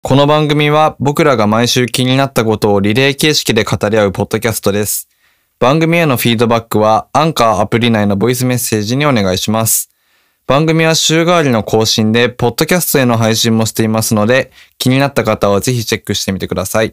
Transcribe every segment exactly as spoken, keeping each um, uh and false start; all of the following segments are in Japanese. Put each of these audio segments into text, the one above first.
この番組は僕らが毎週気になったことをリレー形式で語り合うポッドキャストです。番組へのフィードバックはアンカーアプリ内のボイスメッセージにお願いします。番組は週替わりの更新でポッドキャストへの配信もしていますので、気になった方はぜひチェックしてみてください。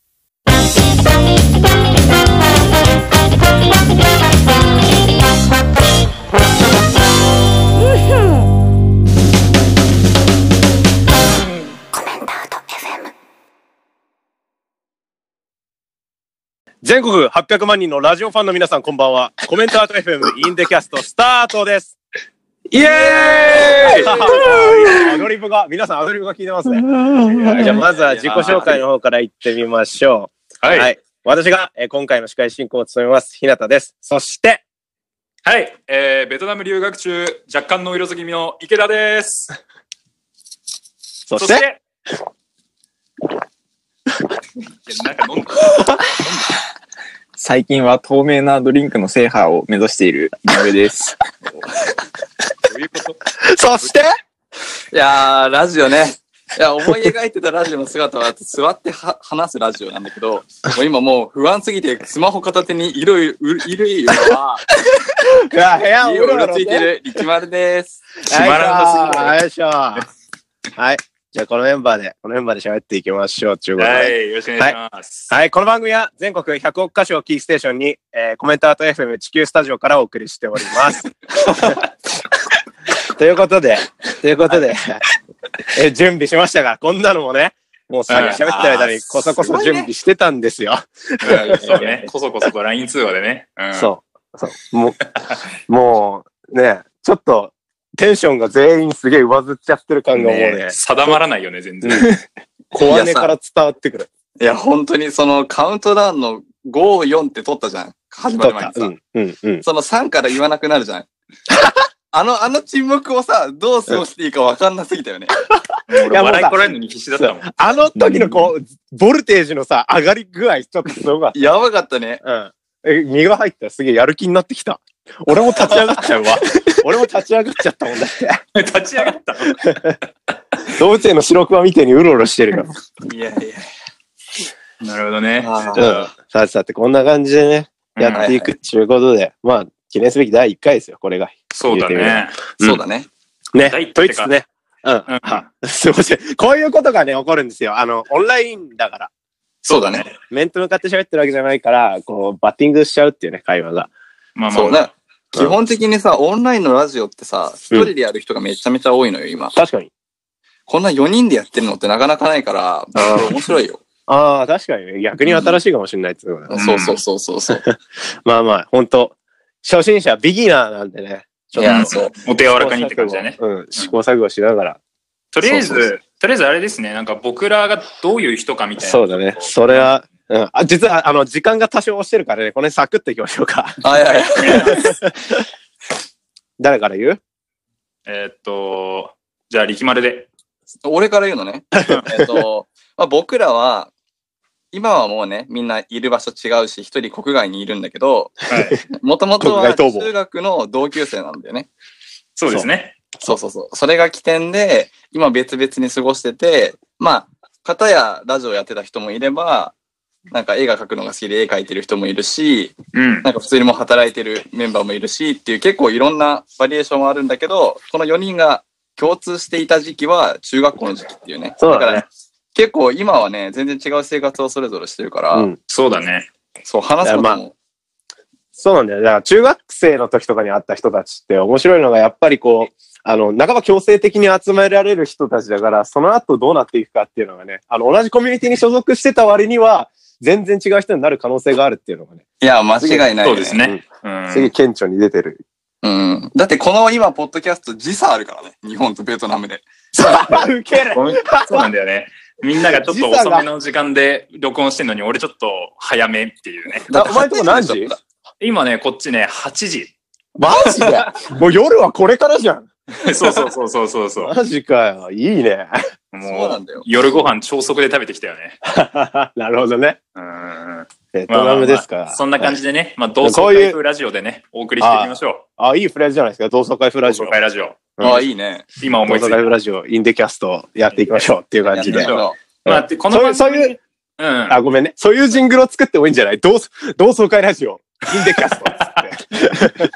全国はっぴゃくまん人のラジオファンの皆さんこんばんは。コメントアート エフエム インデキャストスタートです。イエーイアドリブが、皆さんアドリブが聞いてますね。じゃあまずは自己紹介の方から行ってみましょう。はい。はい、私が、えー、今回の司会進行を務めます、日向です。そして、 はい、えー、ベトナム留学中、若干の色づき気味の池田です。 そして、 そしてなんか飲んだ最近は透明なドリンクの制覇を目指している井上です。 どういうこと？ そしていやー、ラジオね。いや、思い描いてたラジオの姿は座っては話すラジオなんだけど、もう今もう不安すぎてスマホ片手にいろいろいるいるのは、 いや、部屋をうろうろついてる力丸です。 しまらんとすぎる。よいしょ。はい。じゃあこのメンバーで、このメンバーで喋っていきましょう。ということで。 はい、よろしくお願いします。 はい、はい、この番組は全国ひゃくおく箇所をキーステーションに、えー、コメントアート エフエム 地球スタジオからお送りしております。ということで、ということで、えー、準備しましたが、こんなのもね、もうさっき喋ってる間にこそこそ準備してたんですよ。 うん、そうね。こそこそと ライン 通話でね。うん、 そう。そう。もう、もう、ね、ちょっと、テンションが全員すげえ上ずっちゃってる感がもうね。ね定まらないよね、全然。 小姉から伝わってくる。 いや、本当にそのカウントダウンのご、よんって取ったじゃん。始まる前にさ。うんうんうん、そのさんから言わなくなるじゃん。あの、あの沈黙をさ、どう過ごしていいか分かんなすぎたよね。 俺笑いこらえるのに必死だったもん。 あの時のこう、ボルテージのさ、上がり具合ちょっとすごかった。 やばかったね。 うん。え、身が入ったらすげえやる気になってきた。俺も立ち上がっちゃうわ。俺も立ち上がっちゃったもんだって。 立ち上がった動物園の白熊みたいにうろうろしてるよ。 いやいや。なるほどね。 あうん、さてさて、こんな感じでね、やっていくっていうことで、うん、まあ、記念すべきだいいっかいですよ、これが。 そうだね。 うん、そうだね。 ね、と言いつつね。うん。うん、すいません。こういうことがね、起こるんですよ。あの、オンラインだから。 そうだね。 面と向かって喋ってるわけじゃないから、こう、バッティングしちゃうっていうね、会話が。 まあまあ、そうね。基本的にさ、オンラインのラジオってさ、一人でやる人がめちゃめちゃ多いのよ、今。 確かに。 こんなよにんでやってるのってなかなかないから、面白いよ。 ああ、確かにね。逆に新しいかもしれないってことだね。 そうそうそうそうそう。 まあまあ、ほんと、初心者、ビギナーなんでね。 いや、そう。お手柔らかにって感じだね。 うん、試行錯誤しながら。 とりあえず、とりあえずあれですね、なんか僕らがどういう人かみたいな。 そうだね。それは、うん、あ、実は、あの、時間が多少押してるからね、これサクッといきましょうか。 はいはい。 誰から言う？ えっと、じゃあ、力丸で。 俺から言うのね。えっと、まあ、僕らは、今はもうね、みんないる場所違うし、一人国外にいるんだけど、もともとは中学の同級生なんだよね。 そうですね。 そうそうそう。それが起点で、今別々に過ごしてて、まあ、片やラジオやってた人もいれば、なんか絵が描くのが好きで絵描いてる人もいるし、うん、なんか普通にも働いてるメンバーもいるしっていう結構いろんなバリエーションはあるんだけど、このよにんが共通していた時期は中学校の時期っていうね。 そうだね。 だから結構今はね、全然違う生活をそれぞれしてるから、うん、 そうだね。 そう、話すことも、まあ。 そうなんだよ。だから中学生の時とかに会った人たちって面白いのがやっぱりこう、あの、半ば強制的に集められる人たちだから、その後どうなっていくかっていうのがね、あの、同じコミュニティに所属してた割には、全然違う人になる可能性があるっていうのがね。 いや、間違いない、ね。 そうですね。 うん。すげえ顕著に出てる。 うん。だってこの今、ポッドキャスト時差あるからね。日本とベトナムで。 ウケる。 そうなんだよね。みんながちょっと遅めの時間で録音してんのに、俺ちょっと早めっていうね。 お前んとこ何時？ 今ね、こっちね、はちじ。 マジで？もう夜はこれからじゃん。 そうそうそうそうそうそう。 マジかよ。いいね。 もう、夜ご飯朝食で食べてきたよね。 なるほどね。 うん。 ベトナムですか。 まあまあまあ、そんな感じでね、まあ、同窓会風ラジオでね、お送りしていきましょう。 ああ、いいフレーズじゃないですか。同窓会風ラジオ。 同窓会ラジオ。 ああ、いいね。 今思いついた。 同窓会風ラジオ、インデキャストやっていきましょうっていう感じで。 まあ、この番組そういう、うん。あ、ごめんね。そういうジングルを作ってもいいんじゃない？同同窓会ラジオ。インデキャストっつって。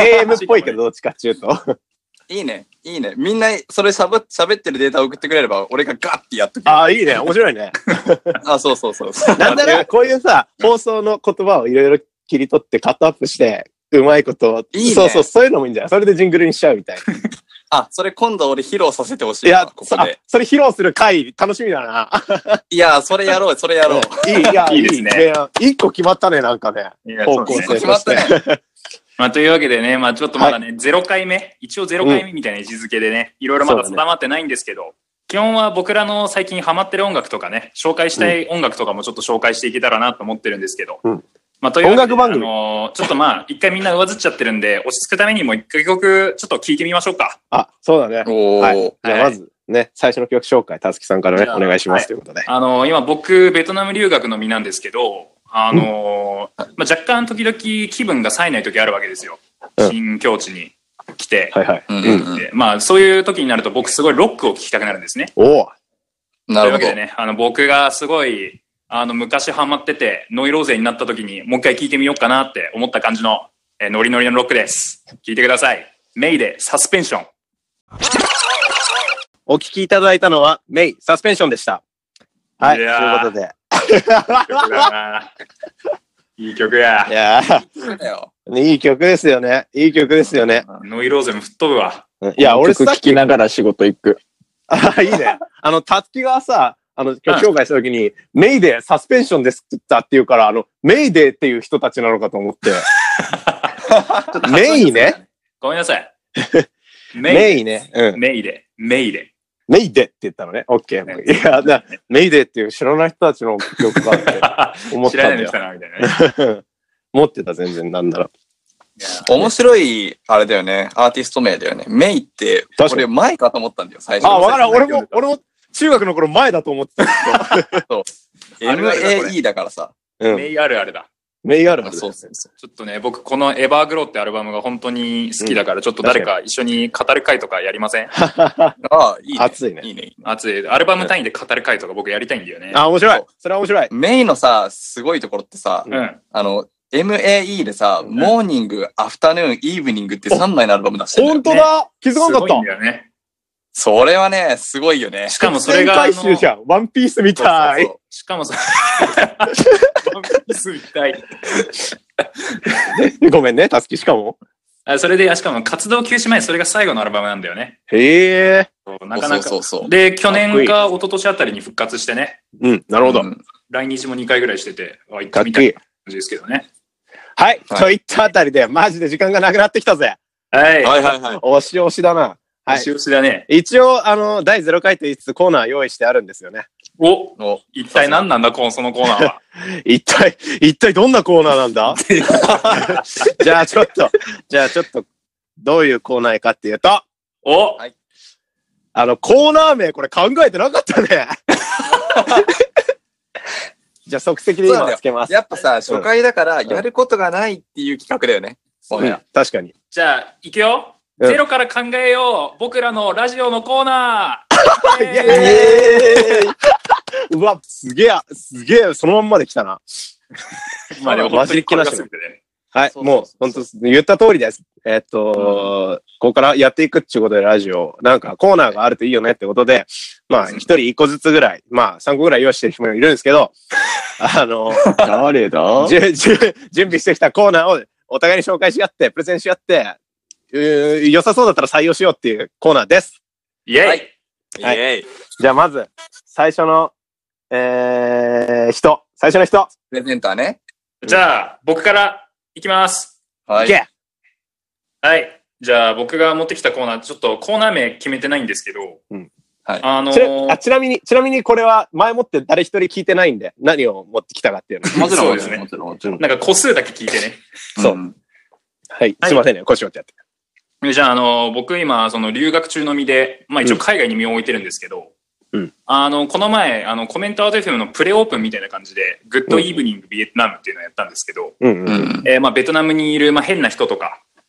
エーエム っぽいけど、どっちかっていうと。 いいね。いいね。みんな、それしゃべってるデータを送ってくれれば、俺がガッてやっとく。 ああ、いいね。面白いね。 あ、そうそうそう。 なんなら、こういうさ、放送の言葉をいろいろ切り取ってカットアップして、うまいことを。いいね。そうそう、そういうのもいいんじゃない？それでジングルにしちゃうみたいな。 あ、それ今度俺披露させてほしい。 いや、ここで。それ披露する回、楽しみだな。 いや、それやろう、それやろう。 いい、いや、いいですね。一個決まったね、なんかね。方向性として。決まったね。 まあ、というわけでね、まあ、ちょっとまだね、はい、ゼロかいめ、一応ゼロかいめみたいな位置づけでね、いろいろまだ定まってないんですけど、ね、基本は僕らの最近ハマってる音楽とかね、紹介したい音楽とかもちょっと紹介していけたらなと思ってるんですけど、うん、まあ、というわけで、音楽番組、あのー、ちょっとまあ、一回みんな上ずっちゃってるんで、落ち着くためにも一曲、ちょっと聴いてみましょうか。 あ、そうだね。はい。じゃあまずね、最初の曲紹介、たつきさんからね、お願いします、はい、ということで。 あのー、今僕、ベトナム留学の身なんですけど、あのー、まあ、若干時々気分が冴えない時あるわけですよ。新境地に来て、 はいはい。 で、まあそういう時になると僕すごいロックを聴きたくなるんですね。 おお。 なるほど。というわけでね、あの僕がすごいあの昔ハマっててノイローゼになった時にもう一回聴いてみようかなって思った感じの、えー、ノリノリのロックです。聴いてください。メイでサスペンション。 お聴きいただいたのはメイサスペンションでした。はい。ということで。 いい曲や。 いやいい曲ですよね。いい曲ですよね。 ノイローゼも吹っ飛ぶわ。 いや、俺さっき聴きながら仕事行く。 あ、いいね。あの、たつきがさ、あの、曲紹介した時に、メイデー、サスペンションですって言ったって言うから、あの、メイデーっていう人たちなのかと思って。メイね。 ごめんなさい。 メイね。 うん。メイデ。メイデ。 メイデって言ったのね。オッケー。いや、だメイデっていう知らない人たちの曲があって思ったんだよ。知らない人なみたいなね。持ってた、全然、なんだろう。 面白い、あれだよね。アーティスト名だよね。メイって、俺前かと思ったんだよ、最初。 あ、わからん。俺も、俺も中学の頃前だと思ってたんですよ。エムエーイー だからさ。 メイあるあるだ。 メイあるある。 そうそうそう。 ちょっとね、僕このエバーグローってアルバムが本当に好きだから、ちょっと誰か一緒に語る会とかやりません？ ああ、いいね。 熱いね。 いいね。 熱い。アルバム単位で語る会とか僕やりたいんだよね。 あ、面白い。それは面白い。 メイのさ、すごいところってさ、 うん、 あの、エムエーイー でさ、うん、モーニング、アフタヌーン、イーブニングってさんまいのアルバム出してるんだよ。 ほんとだ、ね、気づかなかった。 すごいんだよね。 それはね、すごいよね。 しかもそれが。 回収じゃん。ワンピースみたい。そうそうそう、 しかもそれ。ワンピースみたい。 ごめんね、たすき、しかも。 あ、それで、しかも活動休止前、それが最後のアルバムなんだよね。 へえ。 なかなか。 そうそうそう。 で、去年か一昨年あたりに復活してね。 うん、なるほど。うん、 来日もにかいぐらいしてて、あ、行ってみたい感じですけどね。 はい。といったあたりで、マジで時間がなくなってきたぜ。 はい。 はいはいはい。 押し押しだな。 はい。押し押しだね。 一応、あの、だいゼロかいと言いつつコーナー用意してあるんですよね。 おお一体何なんだ、この、そのコーナーは。 一体、一体どんなコーナーなんだじゃあちょっと、じゃあちょっと、どういうコーナーかっていうと、 お、 はい、あの、コーナー名これ考えてなかったね。じゃあ即席で今つけます。 やっぱさ、初回だからやることがないっていう企画だよね。 うんうん、確かに。 じゃあ、いくよ。うん、ゼロから考えよう。僕らのラジオのコーナー。イエーイうわ、すげえ、すげえ、そのまんまで来たな。 まあでも、 マジで来ましたね。はい、もう、本当言った通りです。えー、っと、うん、ここからやっていくっていうことでラジオ、なんかコーナーがあるといいよねってことで、まあ、一人一個ずつぐらい、まあ、三個ぐらい用意してる人もいるんですけど、あの、 誰だ準備してきたコーナーをお互いに紹介し合って、プレゼンし合って、良さそうだったら採用しようっていうコーナーです。 イェイ、はい、 イェイ。 じゃあまず、最初の、えー、人、最初の人。 プレゼンターね。 じゃあ、僕からいきます。 はい。 はい。じゃあ、僕が持ってきたコーナー、ちょっとコーナー名決めてないんですけど、 うん。 はい。 あのー、 ち, あちなみに、ちなみにこれは前もって誰一人聞いてないんで、何を持ってきたかっていうの。 もちろんですね。もちろん、もちろん。なんか個数だけ聞いてね。 そう。うん、はい。すいませんね。腰折ってやって。 じゃあ、あの、僕今、その留学中の身で、まあ一応海外に身を置いてるんですけど、 うん、 あの、この前、あの、コメントアート エフエム のプレオープンみたいな感じで、グッドイーブニングビエトナムっていうのをやったんですけど、 うんうん、 えー、まあベトナムにいる、まあ変な人とか、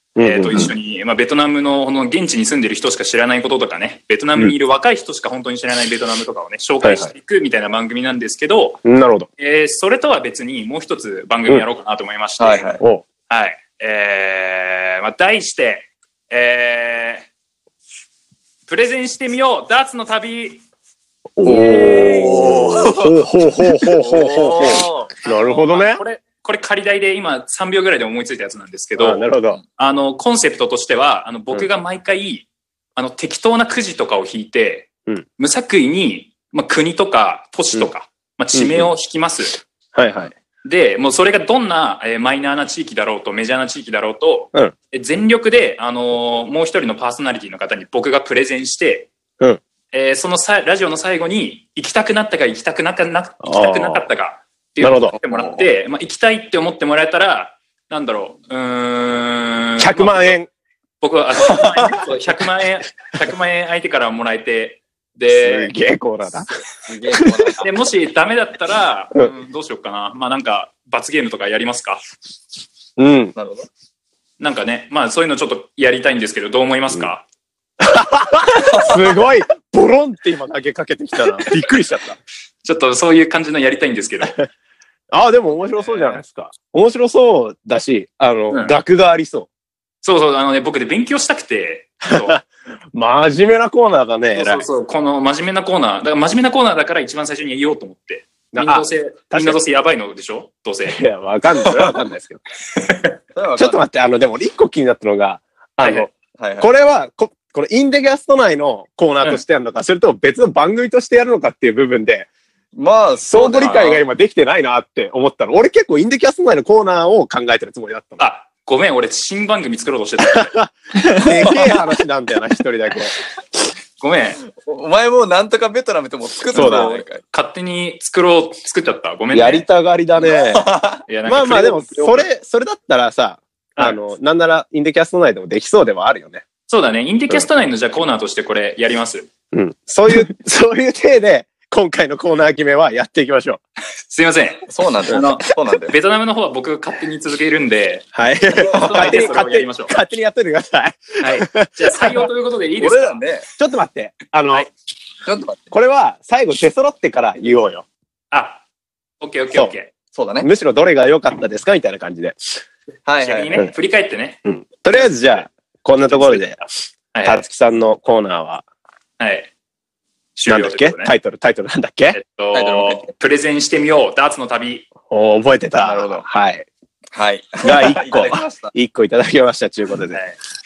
えー、と一緒に、まあ、ベトナムのこの現地に住んでる人しか知らないこととかね、ベトナムにいる若い人しか本当に知らないベトナムとかをね、紹介していくみたいな番組なんですけど、 なるほど。 えー、それとは別にもう一つ番組やろうかなと思いまして、 はいはい。おはい。えー、まあ、題して、えー、プレゼンしてみようダーツの旅。 おー。ほうほうほうほうほうほう。なるほどね。 これこれ仮題で今さんびょうぐらいで思いついたやつなんですけど、 あ、なるほど。 あの、コンセプトとしては、あの、僕が毎回、うん、あの、適当なくじとかを引いて、うん、無作為に、まあ、国とか都市とか、うん、まあ、地名を引きます。 うんうん、はいはい。 で、もうそれがどんな、えー、マイナーな地域だろうと、メジャーな地域だろうと、 うん、 全力で、あのー、もう一人のパーソナリティの方に僕がプレゼンして、 うん、 えー、そのさラジオの最後に、行きたくなったか行きたくなかな、行きたくなかったか、っていうのを言ってもらって、まあ、行きたいって思ってもらえたら、なんだろう、うーん。 ひゃくまんえん。 僕は、ひゃくまんえん、ひゃくまんえん相手からもらえて、で、 すげえコーナーだ。 すげえコーナーだ。 で、もしダメだったら、うん、どうしようかな。まあなんか、罰ゲームとかやりますか？ うん。 なるほど。 なんかね、まあそういうのちょっとやりたいんですけど、どう思いますか？ うん、すごいボロンって今投げかけてきたな。びっくりしちゃった。 ちょっとそういう感じのやりたいんですけど。 ああ、でも面白そうじゃないですか。面白そうだし、あの、うん、学がありそう。 そうそう、あのね、僕で勉強したくて。 真面目なコーナーだね。 そうそうそう、この真面目なコーナー。だから真面目なコーナーだから一番最初に言おうと思って。みんなどうせ、みんなどうせやばいのでしょどうせ。 いや、わかんない。それはわかんないですけど。ちょっと待って、あの、でも一個気になったのが、あの、はいはい、これはこ、このインデキャスト内のコーナーとしてやるのか、うん、それとも別の番組としてやるのかっていう部分で、まあ、相互理解が今できてないなって思ったの。俺結構インデキャスト内のコーナーを考えてるつもりだったの。 あ、ごめん、俺新番組作ろうとしてた。 でけえ話なんだよな、一人だけ。 ごめん。 お前もうなんとかベトナムってもう作ったんだ、 ね、勝手に作ろう、作っちゃった。ごめんね。 やりたがりだね。いやまあまあでも、それ、それだったらさ、あの、なんならインデキャスト内でもできそうではあるよね。 そうだね。インデキャスト内のじゃあコーナーとしてこれやります。 うん。そういう、そういう体で、今回のコーナー決めはやっていきましょう。 すいません。 そうなんだよ。あの、そうなんだよ。 ベトナムの方は僕が勝手に続けるんで。 はい。勝手に、勝手に、勝手にやっといてください。 はい。じゃあ採用ということでいいですか？ 俺らね。ちょっと待って。あの、 はい、 ちょっと待って。 これは最後出揃ってから言おうよ。 あ、オッケーオッケーオッケー。 そうだね。 むしろどれが良かったですかみたいな感じで。 はいはい。 逆にね、振り返ってね。 うん。とりあえずじゃあ、こんなところで、たつきさんのコーナーは、 はい。 なんだっけ、タイトル、タイトルなんだっけ、えっと、プレゼンしてみよう、ダーツの旅。 おー、覚えてた。 なるほど。 はい。 はい。 がいっこ、いっこいただきました、ということで。はい、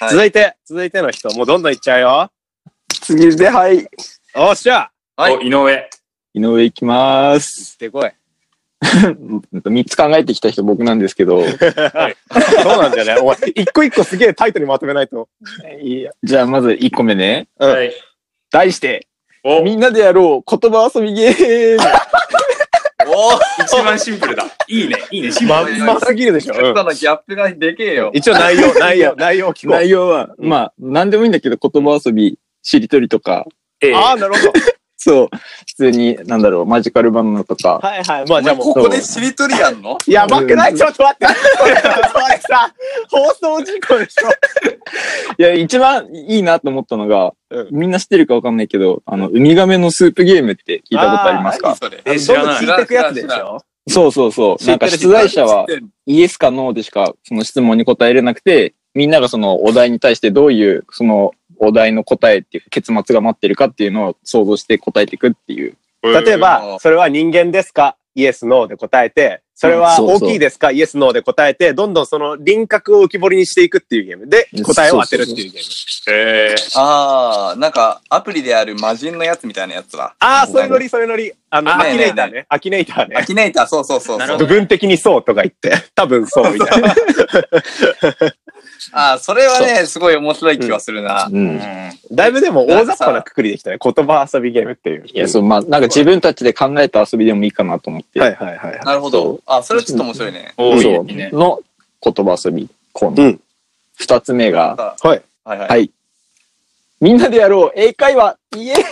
続いて、続いての人、もうどんどんいっちゃうよ。 次で、はい。 おっしゃ。 はい。井上。 井上いきまーす。 でこい。 みっつ考えてきた人僕なんですけど。はい、 そうなんだよね。お前、一個一個すげえタイトにまとめないと。 いやじゃあまずいっこめね。 はい。 題して、みんなでやろう言葉遊びゲーム。 お一番シンプルだ。いいね、いいね、シンプル。 まんますぎるでしょ。 うん、のギャップがでけえよ。 一応内容、内容、内容聞こう。 内容は、まあ、なんでもいいんだけど、言葉遊び、しりとりとか。 えー、ああ、なるほど。 そう。普通に、なんだろう、マジカルバナナとか。 はいはい。まあじゃあもう。 ここでしりとりやんの？ やばくない？ちょっと待って。これさ、放送事故でしょ。 いや、一番いいなと思ったのが、うん、みんな知ってるかわかんないけど、あの、ウミガメのスープゲームって聞いたことありますか？ それ。え、知らない。聞いてくやつでしょ？ そうそうそう。なんか出題者は、イエスかノーでしか、その質問に答えれなくて、みんながそのお題に対してどういう、その、お題の答えっていう結末が待ってるかっていうのを想像して答えていくっていう。 例えば、それは人間ですか？イエス、ノーで答えて、それは大きいですか？イエス、ノーで答えて、どんどんその輪郭を浮き彫りにしていくっていうゲームで、答えを当てるっていうゲーム。 へー。あー、なんかアプリである魔人のやつみたいなやつは。 あー、そういうノリ、そういうノリ。あの、アキネーターね。アキネーターね。 アキネーター、そうそうそう。 部分的にそうとか言って、多分そうみたいな。 ああ、それはね、すごい面白い気はするな。 うん。だいぶでも大雑把なくくりできたね。言葉遊びゲームっていう。 いや、そう、まあ、なんか自分たちで考えた遊びでもいいかなと思って。 はいはいはい。 なるほど。あ、それはちょっと面白いね。 おそう。の言葉遊びコーナー。二つ目が、 はい。 はいはい。 はい。みんなでやろう英会話イエーイ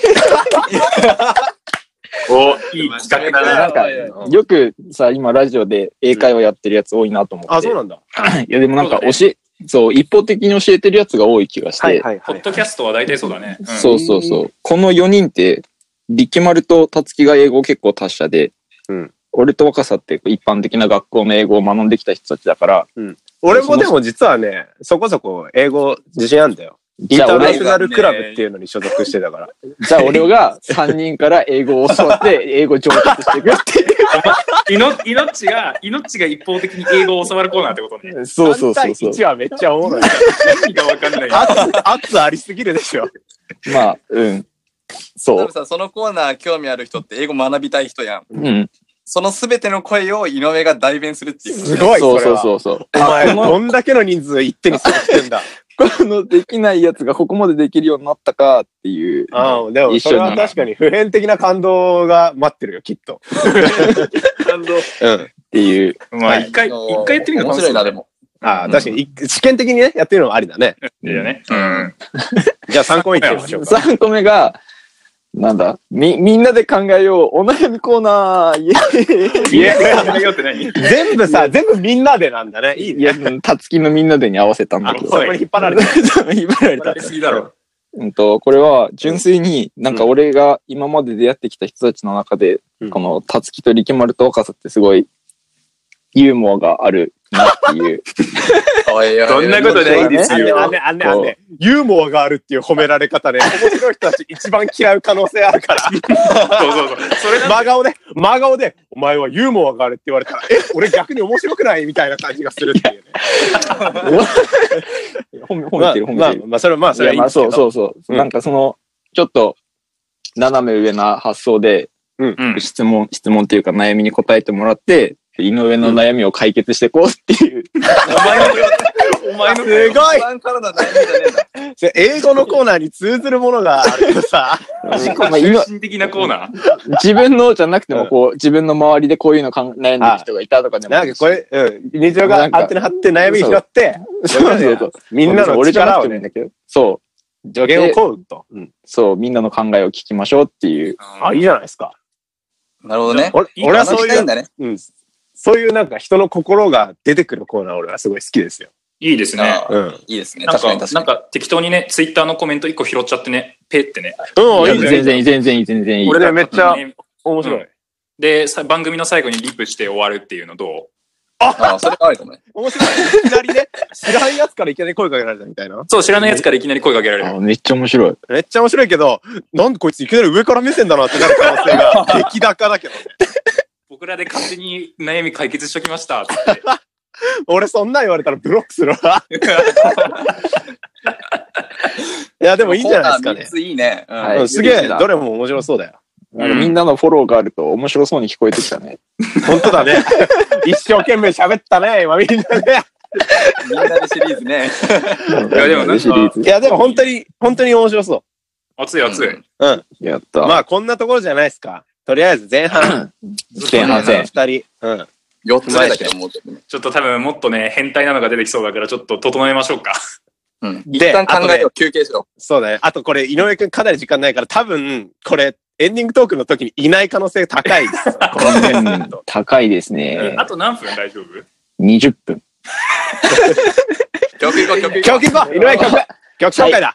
お、いい企画だね。 なんか、よくさ、今ラジオで英会話やってるやつ多いなと思って。 あ、そうなんだ。 いや、でもなんか教え、 そう、一方的に教えてるやつが多い気がして。はいはいはい。ポッドキャストは大体そうだね。 うん、そうそうそう。このよにんって、力丸とたつきが英語結構達者で、うん、俺と若さって一般的な学校の英語を学んできた人たちだから。 うん、俺もでも実はね、そこそこ英語自信あるんだよ。インターナショナルクラブっていうのに所属してたから。 じゃあ俺がさんにんから英語を教わって英語上達していくっていう。 いの、いのっちが、いのっちが一方的に英語を教わるコーナーってことね。 そうそうそうそう。さんたいいちはめっちゃおもろい。 意味がわかんない。 圧、圧ありすぎるでしょ。 まあ、うん。そう。 さ、そのコーナー興味ある人って英語学びたい人やん。 うん。 そのすべての声を井上が代弁するっていう。 すごい、 そうそうそうそう。 お前、どんだけの人数一手にするってんだ。 このできないやつがここまでできるようになったかっていう。 ああ、でもそれは確かに普遍的な感動が待ってるよ、きっと。 感動。 うん。っていう。 まあ、一回、一回やってみるの面白いな、でも。 ああ、確かに、試験的にね、やってるのもありだね。 いいよね。うん。 じゃあさんこめいってみましょうか。 さんこめが、なんだみ、みんなで考えよう。お悩みコーナー。イェーイ。 イェーイ。考えようって何？ 全部さ、全部みんなでなんだね。いいね。 いや、たつきのみんなでに合わせたんだけど。 そこに引っ張られた。 引っ張られた。 すぎだろ。 うんと、これは純粋になんか俺が今まで出会ってきた人たちの中で、うん、このたつきと力丸と若さってすごいユーモアがあるなっていう。 そんなことないですよ。 あんねあんねあんね。ユーモアがあるっていう褒められ方で、面白い人たち一番嫌う可能性あるから。そうそうそう。それ真顔で、真顔で、お前はユーモアがあるって言われたら、え、俺逆に面白くないみたいな感じがするっていうね。 褒め、褒めてる、褒めてる。 まあ、まあ、それはまあ、それはいいんですけど。 そうそうそう。なんかその、ちょっと、斜め上な発想で、質問、質問っていうか悩みに答えてもらって、井上の悩みを解決していこうっていう。お前の、お前の、 すごい英語のコーナーに通ずるものがあるけどさ。 自己中心的なコーナー自分のじゃなくても、こう、自分の周りでこういうの悩んでる人がいたとかでも。 なんかこれ、うん。日常がアンテナ張って悩み拾って、 そうそうそう。 みんなの力をね、 そう。 助言を請うと。 そう、みんなの考えを聞きましょうっていう。 あ、いいじゃないですか。 なるほどね。 俺はそういう、うん。そういうなんか人の心が出てくるコーナー俺はすごい好きですよ。 いいですね。 うん。いいですね。 なんか、なんか適当にね、ツイッターのコメント一個拾っちゃってね、ペってね。 うん、いい全然いい、全然いい、全然いい。 これね、めっちゃ面白い。 で、番組の最後にリプして終わるっていうのどう？ ああ、それあるかもね。 面白い。いきなりね、知らないやつからいきなり声かけられたみたいな。 そう、知らないやつからいきなり声かけられる。 めっちゃ面白い。 めっちゃ面白いけど、なんでこいついきなり上から目線だなってなる可能性が激高だけどね。 僕らで勝手に悩み解決しときましたって。 俺そんなん言われたらブロックするわ。いや、でもいいんじゃないですかね。 みっついいね。 うん、すげえ、どれも面白そうだよ。 みんなのフォローがあると面白そうに聞こえてきたね。 本当だね。一生懸命喋ったね、今みんなで。 みんなでシリーズね。 いや、でもなんか、 いや、でも本当に、本当に面白そう。 熱い熱い。 うん。 やった。 まあ、こんなところじゃないですか。とりあえず前半。 前半戦。 二人。うん。 よっつめだけどもうちょっと多分もっとね、変態なのが出てきそうだから、ちょっと整えましょうか。 うん。一旦考えよう、休憩しろ。 そうだね。あとこれ、井上くんかなり時間ないから、多分、これ、エンディングトークの時にいない可能性高いです。 高いですね。 あと何分大丈夫？ にじゅっぷん。 曲行こう、曲行こう。 曲行こう井上曲曲紹介だ、はい、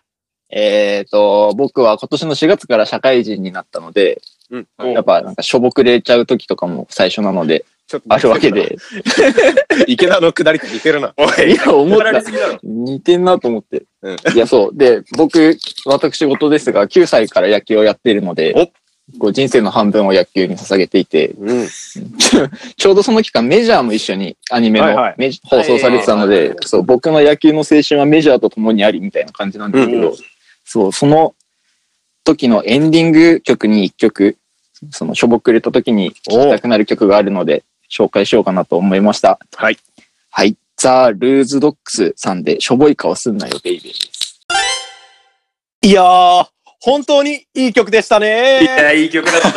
えっと、僕は今年のしがつから社会人になったので、うん、やっぱなんかしょぼくれちゃう時とかも最初なので、ちょっとあるわけで。 池田の下りと似てるな。 おい、いや、思った。似てんなと思って。うん、いや、そう。で、僕、私事ですが、きゅうさいから野球をやっているので、こう人生の半分を野球に捧げていて、うん、ちょうどその期間メジャーも一緒にアニメの、はいはい、放送されてたので、そう、僕の野球の青春はメジャーと共にありみたいな感じなんですけど、うん、そう、その時のエンディング曲に一曲、そのしょぼくれた時に聴きたくなる曲があるので、紹介しようかなと思いました。 はい。 はい。ザ・ルーズドッグスさんで、しょぼい顔すんなよ、ベイベーです。 いやー、本当にいい曲でしたね。 いや、いい曲だった。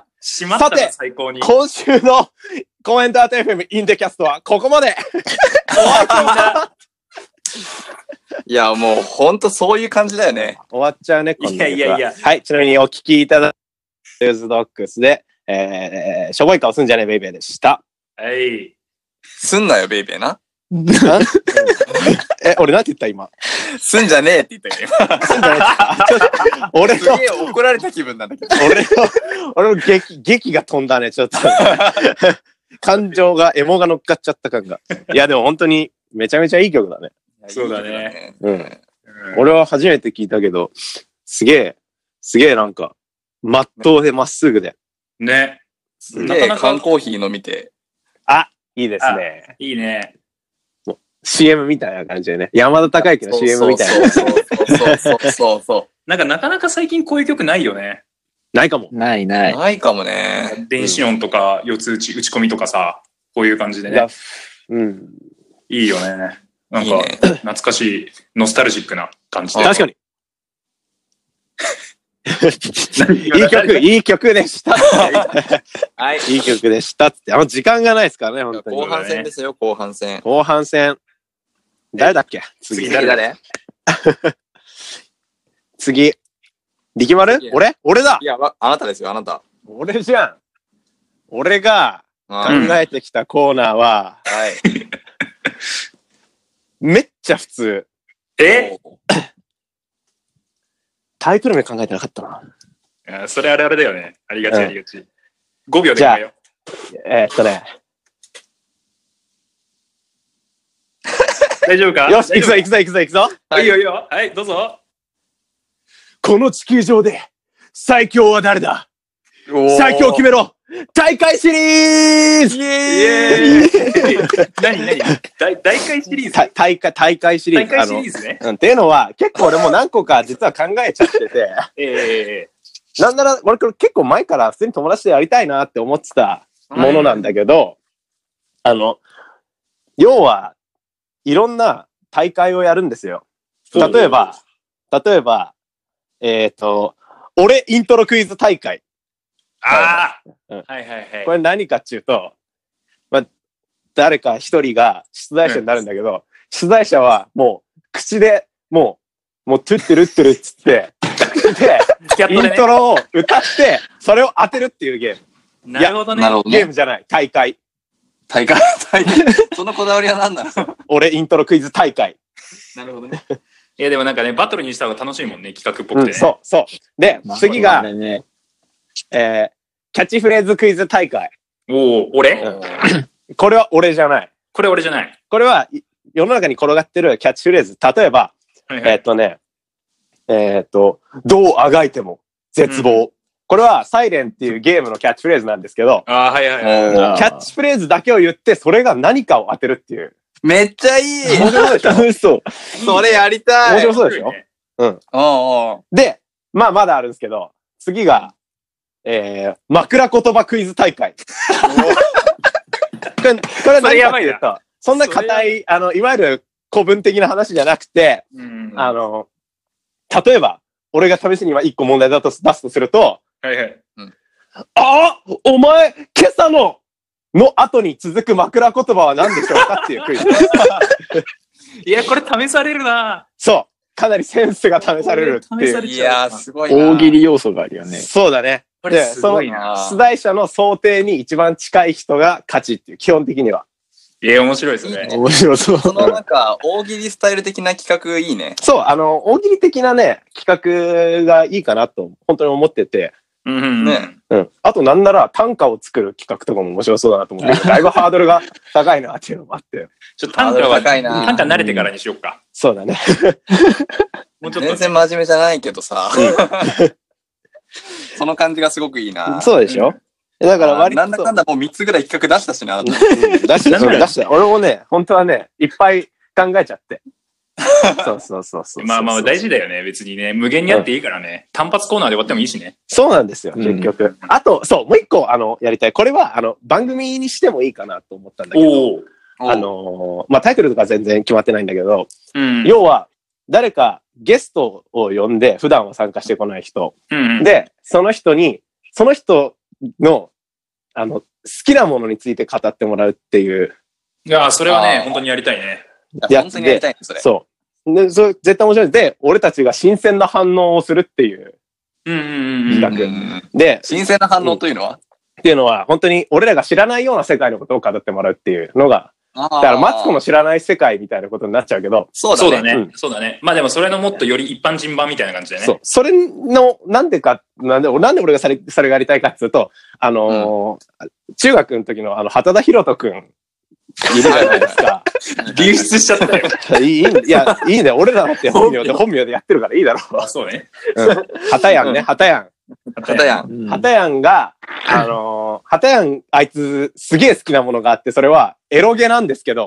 しまったな、最高に。 今週のコメントアート エフエム インデキャストはここまで。 いや、もう本当そういう感じだよね。 終わっちゃうね、 いやいやいや。 はい、ちなみにお聞きいただいたルーズドッグスで、えー、しょぼい顔すんじゃねえベイベーでした。 はい。 すんなよベイベーな。 え、俺なんて言った今。 すんじゃねえって言ったよ、今。 すんじゃねえ俺の、 すげえ怒られた気分なんだけど。 俺の、俺の劇、劇が飛んだね、ちょっと。感情が、エモが乗っかっちゃった感が。いや、でも本当に、めちゃめちゃいい曲だね。 そうだね。 うん。俺は初めて聞いたけど、すげえ、すげえなんか、まっとうでまっすぐで。 ね。 すげえ缶コーヒー飲みて。 あ、いいですね。 いいね。 シーエム みたいな感じでね。山田孝之の シーエム みたいな。 そうそうそうそうそう。 なんかなかなか最近こういう曲ないよね。 ないかも。 ないない。 ないかもね。 電子音とか四つ打ち、打ち込みとかさ、こういう感じでね。 うん。 いいよね。なんか、懐かしい、ノスタルジックな感じで。 確かに。いい曲、いい曲でした。はい。いい曲でしたって。あの時間がないですからね、本当に。 後半戦ですよ、後半戦。 後半戦。誰だっけ次誰次。力丸俺俺だいや、あなたですよ、あなた。 俺じゃん。俺が考えてきたコーナーは、 はい。 めっちゃ普通。 えタイトル名考えてなかったな。 いやそれあれあれだよね。ありがちありがち。ごびょうで考えよう。 えー、っとね。 大丈夫かよし、行くぞ行くぞ行くぞ行くぞ。 いいよいいよ。はい、どうぞ。 この地球上で最強は誰だ？最強決めろ！大会シリーズ！イエーイ何何大大会シリーズ大会、大会シリーズ。 大会シリーズね。 うん、っていうのは、結構俺も何個か実は考えちゃってて。 ええー。なんなら、俺これ結構前から普通に友達とやりたいなって思ってたものなんだけど、あの、要は、いろんな大会をやるんですよ。例えば、例えば、えっと、俺イントロクイズ大会。 ああ、 うん、 はいはいはい。 これ何かっていうと、まあ、誰か一人が出題者になるんだけど、うん、出題者はもう口でもう、もうトゥットゥルットゥルっつって、で、イントロを歌って、それを当てるっていうゲーム。 なるほどね。 ゲームじゃない、大会。 大会、大会。そのこだわりは何なの？ 俺イントロクイズ大会。 なるほどね。 いやでもなんかね、バトルにした方が楽しいもんね、企画っぽくてね。 うん、そう、そう。で、次が、ね、えー、キャッチフレーズクイズ大会。 おお、俺、 うん、これは俺じゃない。 これ俺じゃない。 これは世の中に転がってるキャッチフレーズ。例えば、はいはい、えー、っとね、えー、っと、どうあがいても絶望。うん、これはサイレンっていうゲームのキャッチフレーズなんですけど、 あ、はいはいはい、 キャッチフレーズだけを言って、それが何かを当てるっていう。 めっちゃいい。 面白いでしょ？楽しそう。 それやりたい。 面白そうでしょ？うん。 おうおうで、まあまだあるんですけど、次が、えー、枕言葉クイズ大会。これ、これ何かっていうと、そんな硬い、あの、いわゆる古文的な話じゃなくて、うん、あの、例えば、俺が試しに今一個問題だと出すとすると、 はいはい。うん、 あお前、今朝のの後に続く枕言葉は何でしょうかっていうクイズ。 いや、これ試されるな。 そう。かなりセンスが試されるっていう。 いやー、すごいな。 大喜利要素があるよね。 そうだね。 これすごいな。 出題者の想定に一番近い人が勝ちっていう、基本的には。 いや、面白いですね。 面白そう。 そのなんか、大喜利スタイル的な企画いいね。 そう、あの、大喜利的なね、企画がいいかなと、本当に思ってて。 うんうんね。うん。あとなんなら短歌を作る企画とかも面白そうだなと思って、だいぶハードルが高いなっていうのもあって。 ちょっと短歌は、短歌慣れてからにしよっか。 そうだね。 もうちょっと全然真面目じゃないけどさ。その感じがすごくいいな。 そうでしょ？だから割と。 なんだかんだもうみっつぐらい企画出したしな。 出した、出した。俺もね、本当はね、いっぱい考えちゃって。そうそうそうそう。 まあまあ大事だよね。別にね。無限にやっていいからね。単発コーナーで終わってもいいしね。 そうなんですよ、結局。あと、そう、もう一個、あの、やりたい。これは、あの、番組にしてもいいかなと思ったんだけど、あの、まあ、タイトルとか全然決まってないんだけど、要は、誰かゲストを呼んで、普段は参加してこない人。で、その人に、その人の、あの、好きなものについて語ってもらうっていう。 いや、それはね、本当にやりたいね。 本当にやりたいね、それ。 そう。で、それ絶対面白い。で、俺たちが新鮮な反応をするっていう企画。で、 新鮮な反応というのは、 っていうのは、本当に俺らが知らないような世界のことを語ってもらうっていうのが、 だからマツコの知らない世界みたいなことになっちゃうけど。 そうだね。そうだね。うん、そうだね。まあでもそれのもっとより一般人版みたいな感じだよね。 そう。それの、なんでか、なんで、なんで俺がそれ、それがやりたいかっていうと、あのーうん、中学の時のあの、畑田博人くん、いるじゃないですか。 流出しちゃったよ。 いい、いや、いいね。俺らだって本名で、本名でやってるからいいだろう。 そうね。 うん。畑やんね、畑やん。 畑やん。 畑やんが、あのー、畑やん、あいつ、すげえ好きなものがあって、それは、エロゲなんですけど。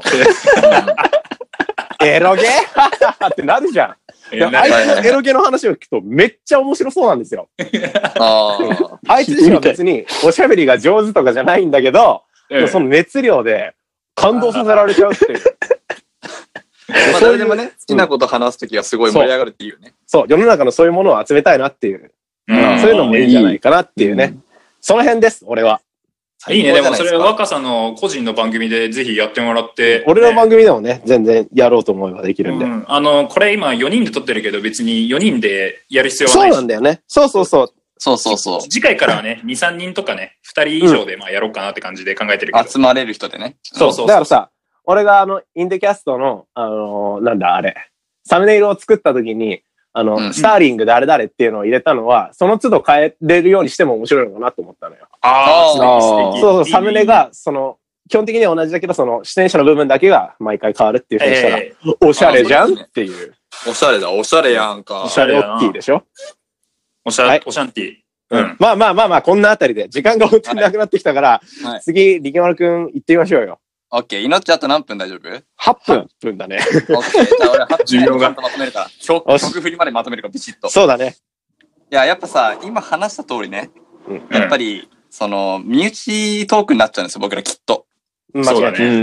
エロゲってなるじゃん。あいつのエロゲの話を聞くと、めっちゃ面白そうなんですよ。あ, あいつ自身は別に、おしゃべりが上手とかじゃないんだけど、その熱量で、感動させられちゃうっていう。 まあ誰でもね、好きなこと話すときはすごい盛り上がるっていうね。 そう、世の中のそういうものを集めたいなっていう。うん、そういうのもいいんじゃないかなっていうね。うん、その辺です、俺は。 いいね、でもそれ若さの個人の番組でぜひやってもらって。ね、 俺の番組でもね、全然やろうと思えばできるんで。うん、 あの、これ今よにんで撮ってるけど別によにんでやる必要はないし。 そうなんだよね。そうそうそう。 そうそうそう。 次回からはね、に、さんにんとかね、ふたり以上でまあやろうかなって感じで考えてるけど。 集まれる人でね。 そうそう。だからさ、俺があの、インデキャストの、あのー、なんだあれ、サムネイルを作った時に、あの、うん、スターリング誰々っていうのを入れたのは、その都度変えれるようにしても面白いのかなと思ったのよ。 ああ、 そうそう、サムネが、その、基本的には同じだけど、その、出演者の部分だけが毎回変わるっていうふうにしたら、えー、おしゃれじゃんっていう。 おしゃれだ、おしゃれやんか。 おしゃれオッティでしょおしゃれ、はい、おしゃんティ。 うん。まあまあまあまあ、こんなあたりで、時間が本当になくなってきたから、はい、次、力丸くん行ってみましょうよ。 オッケー。いのっちあと何分大丈夫 ? はっ 分。分だね。 オッケー。じゃあ俺はっぷんでまとめるから。曲、曲振りまでまとめるから、ビシッと。 そうだね。 いや、やっぱさ、今話した通りね。うん、やっぱり、その、身内トークになっちゃうんですよ、僕らきっと。 そうだね。うん。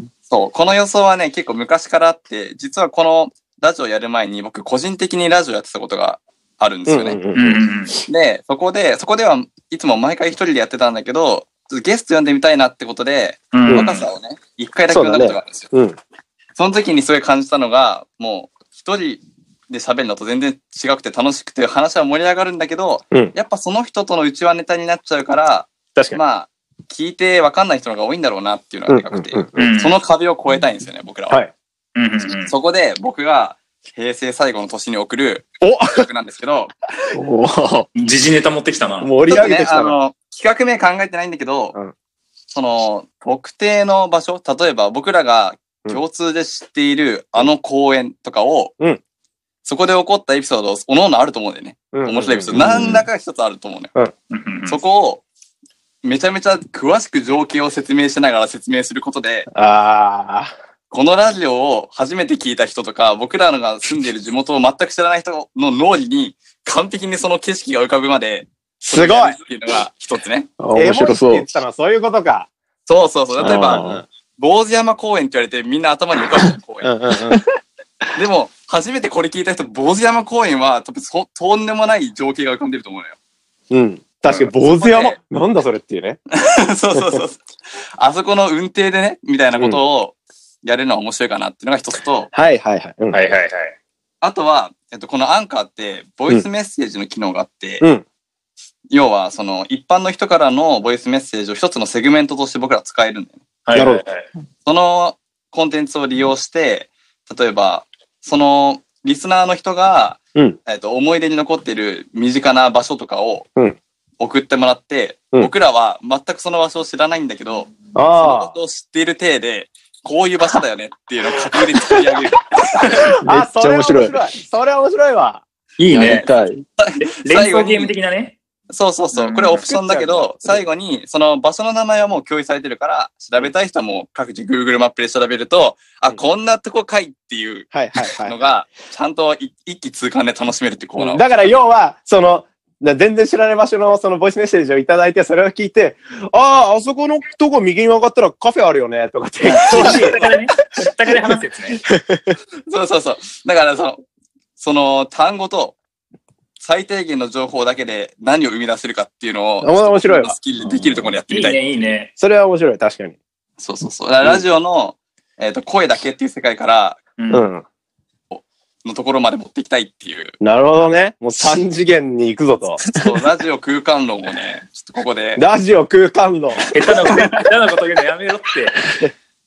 そう。この予想はね、結構昔からあって、実はこのラジオやる前に僕個人的にラジオやってたことがあるんですよね。で、そこで、そこではいつも毎回一人でやってたんだけど、ゲスト呼んでみたいなってことで、うん、若さをね、一回だけ呼んだことがあるんですよ。そ,、ねうん、その時にすごい感じたのが、もう一人で喋るのと全然違くて楽しくて話は盛り上がるんだけど、うん、やっぱその人との内輪ネタになっちゃうから、 確かにまあ、聞いて分かんない人の方が多いんだろうなっていうのがでかくて、その壁を越えたいんですよね、僕らは。はい、そこで僕が平成最後の年に送る企画なんですけど、 お時事ネタ持ってきたな。 盛り上げてきたな。 ね、あの企画名考えてないんだけど、うん、その特定の場所、例えば僕らが共通で知っているあの公園とかを、うん、そこで起こったエピソードをおのおのあると思うんだよね。うん、面白いエピソード。何らか一つあると思うね。うん、そこをめちゃめちゃ詳しく情景を説明しながら説明することで、 あこのラジオを初めて聞いた人とか、僕らのが住んでいる地元を全く知らない人の脳裏に完璧にその景色が浮かぶまで、 すごいっていうのが一つね。 面白そう。エモいって言ったのはそういうことか。 そうそうそう。例えば、坊主山公園って言われてみんな頭に浮かぶ公園。うんうんうん、でも、初めてこれ聞いた人、坊主山公園は多分そとんでもない情景が浮かんでると思うのよ。 うん。確かに坊主山、なんだそれっていうね。 そうそうそう。あそこの運転でね、みたいなことをやるのは面白いかなっていうのが一つと。 はいはいはい。うん、 はいはいはい。 あとは、えっと、このアンカーって、ボイスメッセージの機能があって、うん、要は、その、一般の人からのボイスメッセージを一つのセグメントとして僕ら使えるんだよね。 はいはいはい。 そのコンテンツを利用して、例えば、その、リスナーの人が、うん、えっと、思い出に残っている身近な場所とかを、うん送ってもらって、うん、僕らは全くその場所を知らないんだけど、その場所を知っている体で、こういう場所だよねっていうのを架空で作り上げる。 めっちゃ面白い。それは面白いわ。 いいね。連想ゲーム的なね。 そうそうそう。これはオプションだけど、最後に、その場所の名前はもう共有されてるから、調べたい人はもう各自 Google マップで調べると、あ、こんなとこかいっていうのが、ちゃんと一気通貫で楽しめるってコーナー。 だから要は、その、全然知らない場所のそのボイスメッセージをいただいて、それを聞いて、ああ、あそこのとこ右に曲がったらカフェあるよね、とかって。 そうだね。知ったかで話すやつね。 そうそうそう。だからその、その単語と最低限の情報だけで何を生み出せるかっていうのを、 面白いわ。 スキルでできるところでやってみたい。 いいね、いいね。 それは面白い、確かに。 そうそうそう。ラジオの、うん、えっと、声だけっていう世界から、うん。のところまで持っていきたいっていう。 なるほどね。もう三次元に行くぞと。 そう、ラジオ空間論をね、ちょっとここで。 ラジオ空間論。 下手なこと、下手なこと言うのやめろって。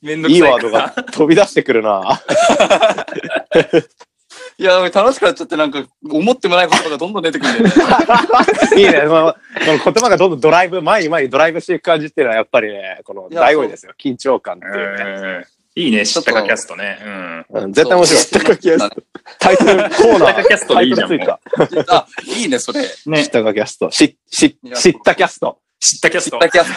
めんどくさいから。 いいワードが飛び出してくるな。 いや、楽しくなっちゃって、なんか、思ってもない言葉がどんどん出てくるんだよね。 いいね。その、その言葉がどんどんドライブ、前に前にドライブしていく感じっていうのは、やっぱりね、この、醍醐味ですよ。緊張感っていうね。 いいね、知ったかキャストね。うん。 うん、絶対面白い。知ったかキャスト。タイトル、コーナー。知ったかキャストでいいじゃん。 あ、いいね、それ。 ね。知ったかキャスト。し、し、知ったキャスト。 知ったキャスト。 知ったキャ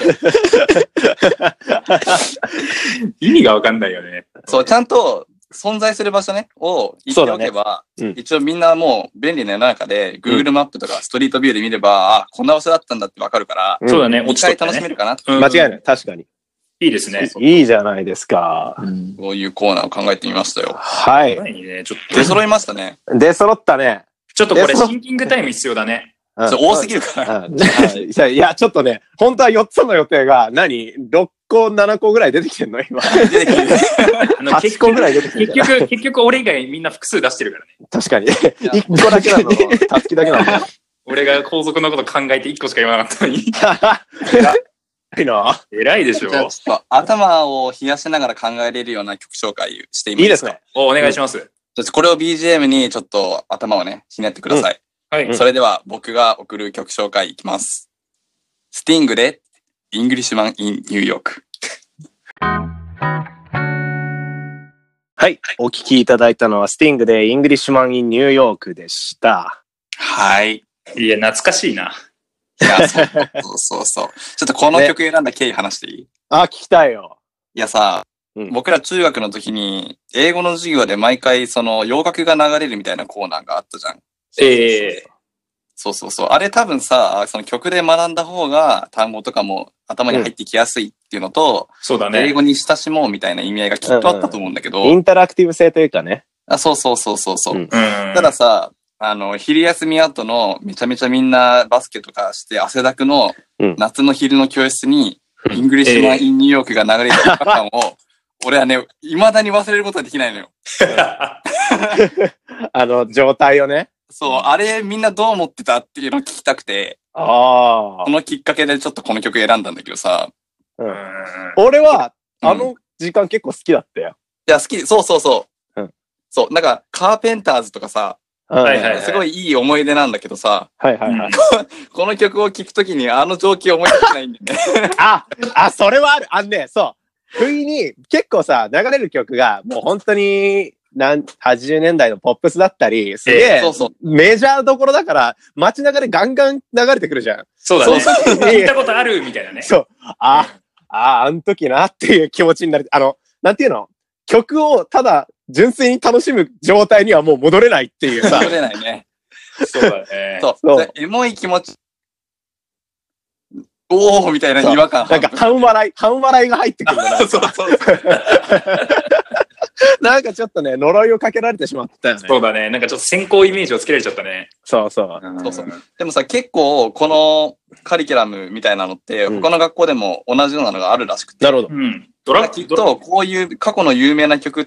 スト。 意味がわかんないよね。 そう、ちゃんと存在する場所ね、を言っておけば、ねうん、一応みんなもう便利な世の中で、Google マップとかストリートビューで見れば、うん、あ、こんな場所だったんだってわかるから、 そうだね、 一回楽しめるかな、 うん、間違いない。確かに。 いいですね。 いいじゃないですか。 うん、こういうコーナーを考えてみましたよ。 はい。 いいね、ちょっと出揃いましたね。 出揃ったね。 ちょっとこれシンキングタイム必要だね。 うん、多すぎるから。 いや、ちょっとね、本当はよっつの予定が何、ろっこ、ななこぐらい出てきてんの今。出てきてる。 はちこぐらい出てきてる。結局、結局俺以外みんな複数出してるからね。 確かに。いっこだけなの。たすきだけなの。 俺が後続のこと考えていっこしか言わなかったのに。 偉いな。 偉いでしょ。 じゃあちょっと頭を冷やしながら考えれるような曲紹介していいですか？ いいですね。 お、お願いします。 うん、これを ビージーエム にちょっと頭をね、ひねってください。 うん、はい。 それでは僕が送る曲紹介いきます。スティングで、イングリッシュマン・イン・ニューヨーク。 はい。お聞きいただいたのは、スティングで、イングリッシュマン・イン・ニューヨークでした。 はい。 いや、懐かしいな。 いや、そうそうそう。ちょっとこの曲選んだ経緯話していい？ね、 あ、聞きたいよ。 いやさ、うん、僕ら中学の時に、英語の授業で毎回、その、洋楽が流れるみたいなコーナーがあったじゃん。 ええー。 そうそうそう。あれ多分さ、その曲で学んだ方が単語とかも頭に入ってきやすいっていうのと、 うん、そうだね。 英語に親しもうみたいな意味合いがきっとあったと思うんだけど。うんうん、インタラクティブ性というかね。 あ、そうそうそうそうそう。うん、 たださ、あの、昼休み後のめちゃめちゃみんなバスケとかして汗だくの夏の昼の教室に、うん、イングリッシュマン・イン・ニューヨークが流れてる瞬間を、俺はね、未だに忘れることができないのよ。 あの、状態をね。 そう、あれみんなどう思ってたっていうのを聞きたくて、 ああ。 そのきっかけでちょっとこの曲選んだんだけどさ。 うん、俺は、あの時間結構好きだったよ。 いや、好き、そうそうそう。 うん、 そう、なんか、カーペンターズとかさ、 はいはいはい、 すごいいい思い出なんだけどさ、 はいはいはい、 この曲を聴くときにあの情景を思い出せないんだよね。 あ、あ、それはある。あんね、そう。不意に結構さ、流れる曲がもう本当に、なんはちじゅうねんだいのポップスだったり、すげえ、そうそうメジャーどころだから、街中でガンガン流れてくるじゃん。 そうだね。聞いたことあるみたいなね。 そう。あ、あ、あの時なっていう気持ちになる。あの、なんていうの？曲をただ純粋に楽しむ状態にはもう戻れないっていうさ。 戻れないね。 そうだね。 そう。そう。エモい気持ち。おーみたいな違和感。 なんか半笑い、半笑いが入ってくるんだな。そうそうそう。なんかちょっとね、呪いをかけられてしまったよね。 そうだね。なんかちょっと先行イメージをつけられちゃったね。 そうそう。 そうそう。でもさ、結構、このカリキュラムみたいなのって、他の学校でも同じようなのがあるらしくて。 なるほど。 うん。ドラきっと、こういう過去の有名な曲って、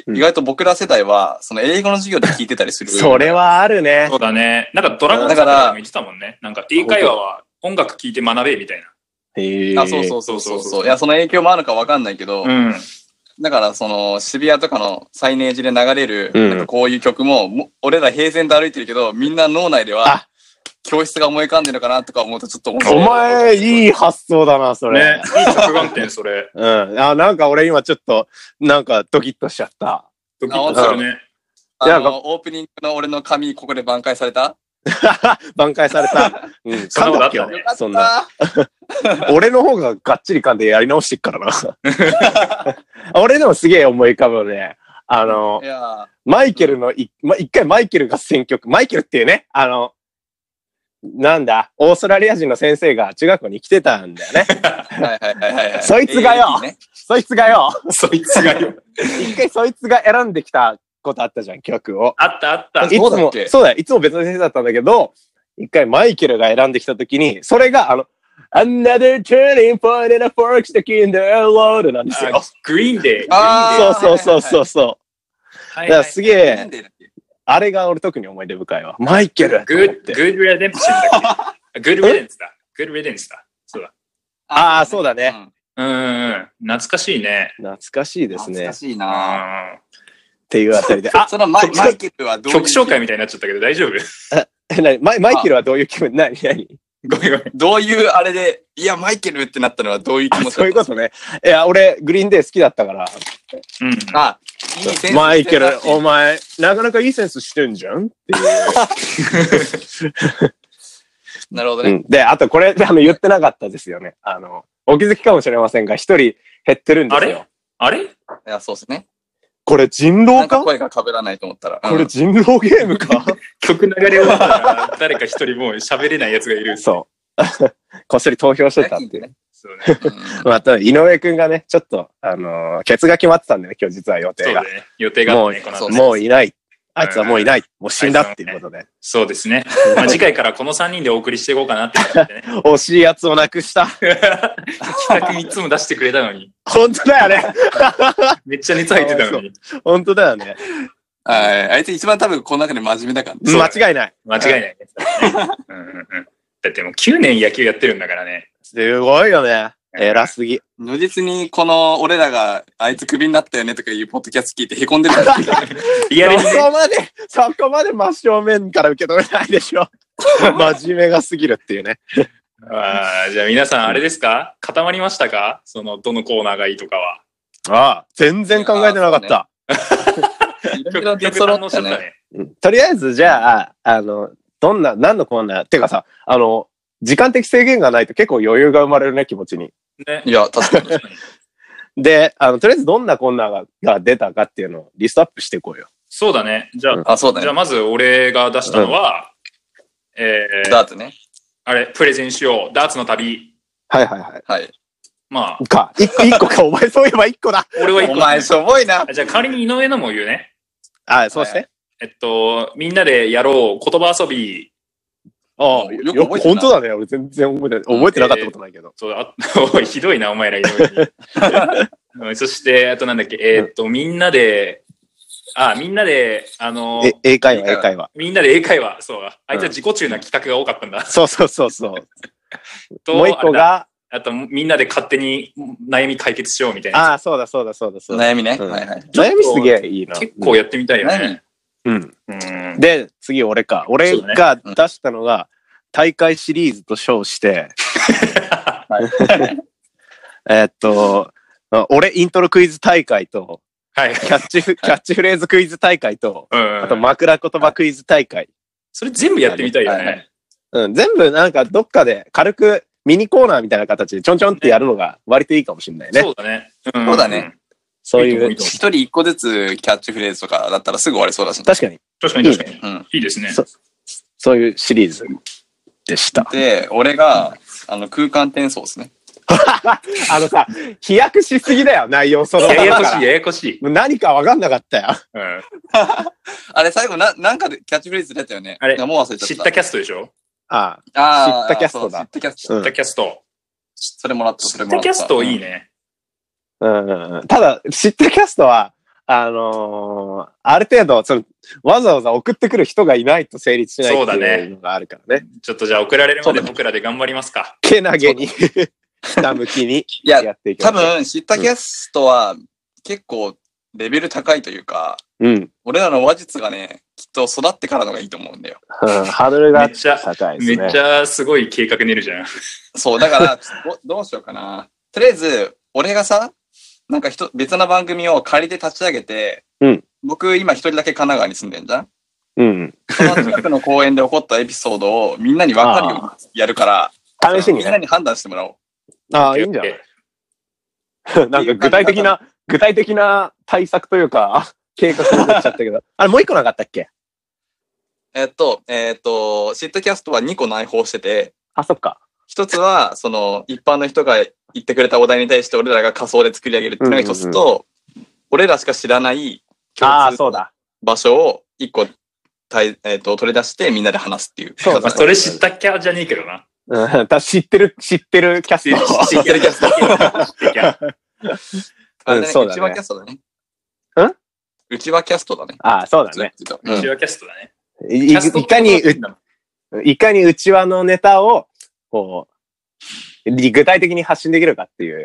意外と僕ら世代は、その英語の授業で聴いてたりする。 それはあるね。 そうだね。なんかドラゴン桜とかも言ってたもんね。なんか英会話は音楽聴いて学べみたいな。 へえ。 あ、そうそうそうそうそう。いや、その影響もあるかわかんないけど、うん。だから、その、渋谷とかのサイネージで流れる、なんかこういう曲も、も俺ら平然と歩いてるけど、みんな脳内では、教室が思い浮かんでるのかなとか思うとちょっと面白い。 お前、いい発想だな、それ。 ね、いい着眼点、それ。 うん。あ、なんか俺今ちょっと、なんかドキッとしちゃった。 ドキッとするね。 あの、オープニングの俺の髪、ここで挽回された？ 挽回された。うん。 そんなことあったね。 そんな。俺の方ががっちり噛んでやり直してっからな。俺でもすげえ思い浮かぶね。あの、マイケルのい、ま、一回マイケルが選曲、マイケルっていうね、あの、なんだ、オーストラリア人の先生が中学校に来てたんだよね。 はいはいはいはい。 そいつがよ、ね、そいつがよ、 そいつがよ。 一回そいつが選んできたことあったじゃん、曲を。 あったあった。 いつも、そうだよ、いつも別の先生だったんだけど、一回マイケルが選んできたときに、それがあの、Another turning point in a fork stuck in the road なんですよ。 グリーンデー。 ああ、そうそうそうそう。だからすげえ、あれが俺特に思い出深いわ。マイケル。 グッド、グッドレデンプションだっけ？グッドレデンスだ。グッドレデンスだ。そうだ。 ああ、そうだね。 ううんうん。懐かしいね。 懐かしいですね。 懐かしいなっていうあたりで。 あ、そのマイマイケルはどういう曲紹介みたいになっちゃったけど大丈夫？ え、なにマイマイケルはどういう気分？なになにごめんごめん。 どういうあれで、いや、マイケルってなったのはどういう気持ちだった？ そういうことね。いや、俺、グリーンデー好きだったから。 うん。 あ、いいセンスしてるな。 マイケル、お前、なかなかいいセンスしてんじゃんっていう。 なるほどね。 うん、で、あとこれ、あの、言ってなかったですよね。あの、お気づきかもしれませんが、一人減ってるんですよ。 あれあれいや、そうですね。 これ人狼か？ 声が被らないと思ったら。 これ人狼ゲームか？ 曲流れ終わったら、誰か一人もう喋れないやつがいる。 そう。こっそり投票してたっていうね。 そうね。 また、井上くんがね、ちょっと、あのー、ケツが決まってたんでね、今日実は予定が。 そうだね。予定があってね、この後ね。 もういない。あいつはもういない。もう死んだっていうことで。 そうですね。まあ次回からこのさんにんでお送りしていこうかなって思ってね。 惜しいやつをなくした。 企画みっつも出してくれたのに。 本当だよね。 めっちゃ熱入ってたのに。 本当だよね。 はい。あいつ一番多分この中で真面目だからね。 間違いない。 間違いないね。うんうんうん。だってもうきゅうねん野球やってるんだからね。 すごいよね。偉すぎ。 如実にこの俺らがあいつクビになったよねとかいうポッドキャスト聞いて凹んでるんだけど。 リアルにね。 そこまで、そこまで真正面から受け止めないでしょ。真面目が過ぎるっていうね。 ああ、じゃあ皆さんあれですか？固まりましたか？その、どのコーナーがいいとかは。 ああ、全然考えてなかった。 曲曲堪能しちゃったね。 とりあえず、じゃあ、あの、どんな、何のコーナーてかさ、あの、時間的制限がないと結構余裕が生まれるね、気持ちに。 ね。 いや、確かに。 で、あの、とりあえずどんなコーナーがが出たかっていうのをリストアップしていこうよ。 そうだね。じゃあ、うん、 あ、そうだね。 じゃあまず俺が出したのは、うん、えー、 ダーツね。 あれ、プレゼンしよう。ダーツの旅。 はいはいはい。 はい。 まあ。 か。一個、一個か。お前そういえば一個だ。 俺は一個。 お前しょぼいな。 じゃあ代わりに井上のも言うね。 あ、そうして。はい、 えっと、みんなでやろう。言葉遊び。 ああ、よく本当だね。俺全然覚えて、覚えてなかったことないけど。 そう、あ、おい、ひどいな、お前ら井上に。そして、あとなんだっけ、えー、っと、みんなで、あ、みんなで、あのー、英会話、英会話。 みんなで英会話、そう。あいつは自己中な企画が多かったんだ。 そうそうそうそう。 ともう一個が、 あと、みんなで勝手に悩み解決しようみたいな。 ああ、そうだそうだそうだそうだ。 悩みね。はいはい。 悩みすげえいいな。 結構やってみたいよね。 うん。うん。で、次俺か。俺が出したのが、大会シリーズと称して、えっと、俺イントロクイズ大会と、 はい、 キャッチフ、キャッチフレーズクイズ大会と、あと枕言葉クイズ大会。 それ全部やってみたいよね。 うん、全部なんかどっかで軽くミニコーナーみたいな形でちょんちょんってやるのが割といいかもしれないね。 そうだね。 うん、そうだね。 そういう。 一人一個ずつキャッチフレーズとかだったらすぐ終わりそうだし、ね。 確かに。 確かに確かに。いいね。うん、いいですね。 そ、そういうシリーズでした。 で、俺が、あの、空間転送ですね。 あのさ、飛躍しすぎだよ、内容その。 ややこしい、ややこしい。 何か分かんなかったよ。 うん。 あれ、最後な、なんかでキャッチフレーズ出たよね。 あれ、 もう忘れちゃった。 知ったキャストでしょ？ ああ。ああ。知ったキャストだ。 知ったキャスト。 知ったキャスト。 それもらった、それもらった。知ったキャストいいね。 うんうんうん。ただ、知ったキャストは、あのー、ある程度、その、わざわざ送ってくる人がいないと成立しないっていうのがあるからね。 ちょっとじゃあ送られるまで僕らで頑張りますか。 けなげに、下向きにやっていきます。 多分、知ったキャストは結構レベル高いというか、 うん。 俺らの話術がね、きっと育ってからのがいいと思うんだよ。 うん、ハードルが高いですね。 めっちゃすごい計画練るじゃん。 そう、だからど、どうしようかな。とりあえず、俺がさ、なんか人、別な番組を仮で立ち上げて、 うん、 僕今一人だけ神奈川に住んでんじゃん。 うん。 その近くの公園で起こったエピソードをみんなに分かるようにやるから、 試しにね。 みんなに判断してもらおう。 ああ、いいんじゃないなんか具体的な、具体的な対策というか、計画になっちゃったけど。あれもう一個なかったっけ？ えっと、えっと、シットキャストはにこ内包してて、 あ、そっか。 一つは、その、一般の人が言ってくれたお題に対して俺らが仮想で作り上げるっていうのが一つと、うんうんうん、俺らしか知らない共通の場所を一個、えっと、取り出してみんなで話すっていう。 そうだ、それ知ったキャじゃねえけどな。 うん、だ知ってる、知ってるキャスト。 知ってるキャスト。あれね、 そうだね。 うちわキャストだね。 んうちわキャストだね。 ああ、そうだね。 うちわキャストだね。 い, いかに、いかにうちわのネタを、こう、具体的に発信できるかっていう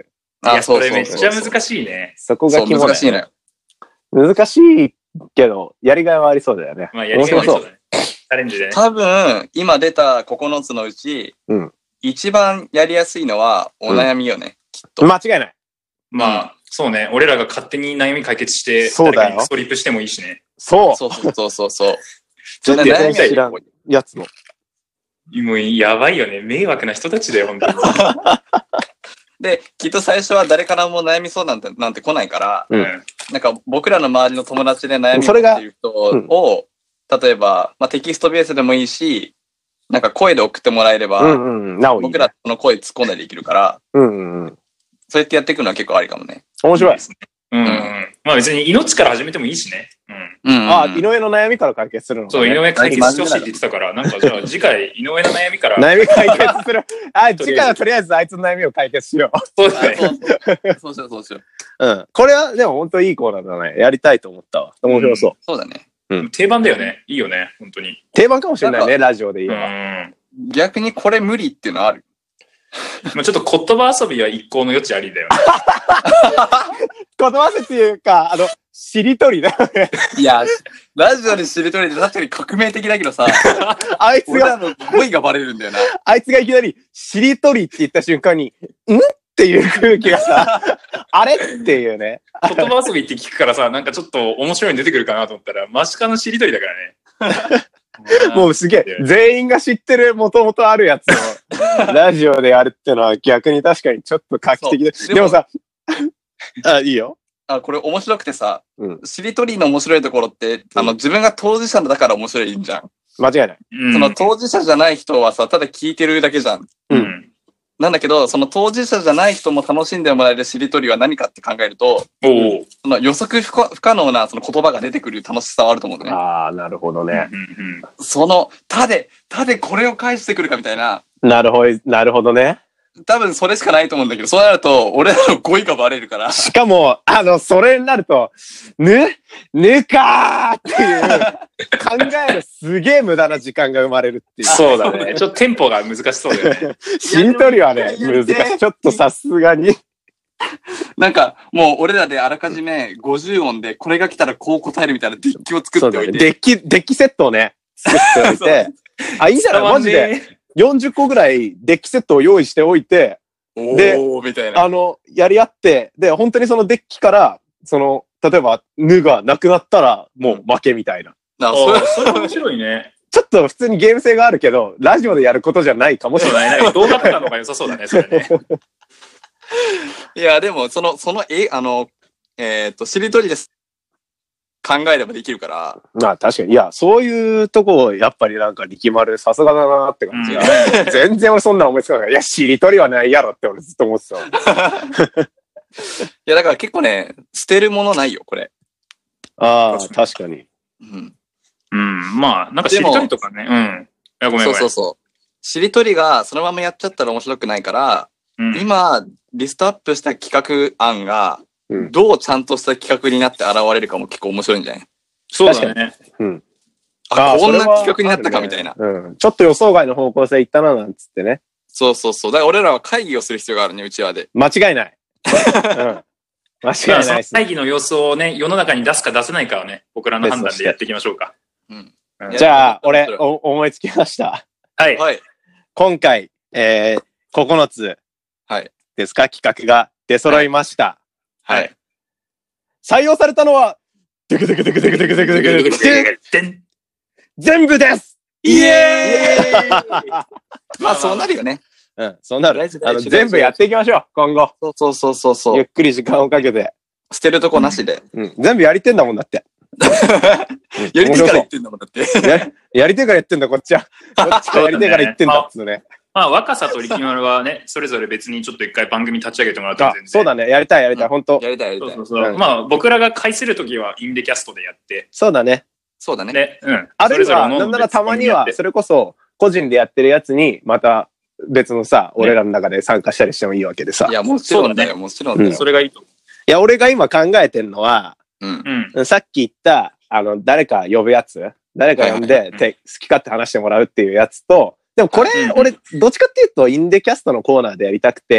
いや、それめっちゃ難しいね。 そこが肝だよね。 難しいのよ。 難しいけど、やりがいはありそうだよね。 まあ、やりがいはありそうだね。チャレンジでね。 多分、今出たここのつのうち、うん、一番やりやすいのはお悩みよね、うん、きっと。 間違いない。 まあ、そうね。俺らが勝手に悩み解決して、 そうだよ。 ストリップしてもいいしね。 そう。 そうそうそうそう。 全然悩み知らんやつの。 もうやばいよね。迷惑な人たちだよ、本当に。 で、きっと最初は誰からも悩みそうなんて、なんて来ないから、 うん、 なんか僕らの周りの友達で悩みっていう人を、うん、例えば、まあ、テキストベースでもいいし、なんか声で送ってもらえれば、 うんうん、なおいいね、 僕らの声突っ込んだりできるから、 うんうん、 そうやってやっていくのは結構ありかもね。 面白いですね。 うん、うん。まあ別に命から始めてもいいしね。 うん。うん、 ああ、井上の悩みから解決するの、ね、 そう、井上解決してほしいって言ってたから、なんかじゃあ次回、井上の悩みから。 悩み解決する。あ、次回はとりあえずあいつの悩みを解決しよう。 そうだね。 そうしよう、そうしよう。 うん。これはでも本当いいコーナーだね。やりたいと思ったわ。面白そう。うん、 そうだね。 うん。定番だよね。いいよね。本当に。 定番かもしれないね、ラジオで言えば。 うん。 逆にこれ無理っていうのはある。 まあちょっと言葉遊びは一向の余地ありだよね。 言葉遊びっていうか、あの、しりとりだよね。 いや、ラジオでしりとりって確かに革命的だけどさ、 あいつが、 の語彙がバレるんだよな。 あいつがいきなり、しりとりって言った瞬間に、んっていう空気がさ、あれっていうね。 言葉遊びって聞くからさ、なんかちょっと面白いの出てくるかなと思ったら、マシカのしりとりだからね。 もうすげえ、全員が知ってるもともとあるやつをラジオでやるってのは逆に確かにちょっと画期的で。でも、でもさ、あ、いいよ。 あ、これ面白くてさ、 うん、 しりとりの面白いところって、うん、あの、自分が当事者だから面白いんじゃん。 間違いない。 うん、その当事者じゃない人はさ、ただ聞いてるだけじゃん。 うん。 なんだけど、その当事者じゃない人も楽しんでもらえるしりとりは何かって考えると、 おその予測不可、不可能なその言葉が出てくる楽しさはあると思うんだね。 ああ、なるほどね。 その、たで、たでこれを返してくるかみたいな。 なるほど、なるほどね。 多分それしかないと思うんだけど、そうなると、俺らの語彙がバレるから。 しかも、あの、それになると、ぬ、ぬかーっていう、考えるすげえ無駄な時間が生まれるっていう。 そうだね。ちょっとテンポが難しそうだよね。 しりとりはね、難しい。ちょっとさすがに。 なんか、もう俺らであらかじめごじゅう音で、これが来たらこう答えるみたいなデッキを作っておいて。 ね、デッキ、デッキセットをね、作っておいて。あ、いいんじゃないマジで。よんじゅっこぐらいデッキセットを用意しておいて、 で、みたいな。 あの、やり合って、で、本当にそのデッキから、その、例えば、ぬがなくなったら、もう負けみたいな。 あ、それ、それ面白いね。 ちょっと普通にゲーム性があるけど、ラジオでやることじゃないかもしれない。 ない動画とかの方が良さそうだね、それね。 いや、でも、その、その、え、あの、えっと、しりとりです。考えればできるから。 まあ確かに。いや、そういうとこ、やっぱりなんか力丸さすがだなって感じが。うん、全然俺そんな思いつかない。いや、しりとりはないやろって俺ずっと思ってた。 いや、だから結構ね、捨てるものないよ、これ。 ああ、確かに。 うん。 うん、まあ、なんかしりとりとかね。うん。いや、ごめんごめん。 そうそうそう。しりとりがそのままやっちゃったら面白くないから、うん、今、リストアップした企画案が、うん、どうちゃんとした企画になって現れるかも結構面白いんじゃない？ そうだね。 うん。 あ、こんな企画になったかみたいな、ね。 うん。ちょっと予想外の方向性いったななんつってね。 そうそうそう。だから俺らは会議をする必要があるね、うちわで。 間違いない。うん。間違いないです、 ね。会議の様子をね、世の中に出すか出せないかはね、僕らの判断でやっていきましょうか。 うん。 じゃあ、俺、お、思いつきました。 はい。 はい。 今回、えー、ここのつ。 はい。 ですか、企画が出揃いました。 はい。はい採用されたのは、ドゥクドゥクドゥクドゥクドゥクドゥクドゥクドゥク全部ですイエーイまあそうなるよね。 うん、そうなる。あの、全部やっていきましょう、今後。 そうそうそうそう。 ゆっくり時間をかけて。 捨てるとこなしで。 うん。全部やりてんだもんだって。 やりてから言ってんだもんだって。 や, やりてから言ってんだ、こっちは。こっちはやりてから言ってんだっつうね。 まあ、若さと力丸はね、それぞれ別にちょっと一回番組立ち上げてもらって全然。 そうだね、やりたいやりたい、本当やりたいやりたい。 そうそうそう。まあ、僕らが会するときはインデキャストでやって。 そうだね。 そうだね。 で、うん。 あるいは、なんならたまには、それこそ、個人でやってるやつに、また、別のさ、俺らの中で参加したりしてもいいわけでさ。 いや、もちろんだよ、もちろんだよ。 それがいいと。 いや、俺が今考えてんのは、 うん。 さっき言った、あの、誰か呼ぶやつ誰か呼んで、好き勝手話してもらうっていうやつと、でもこれ、俺、どっちかっていうと、インデキャストのコーナーでやりたくて、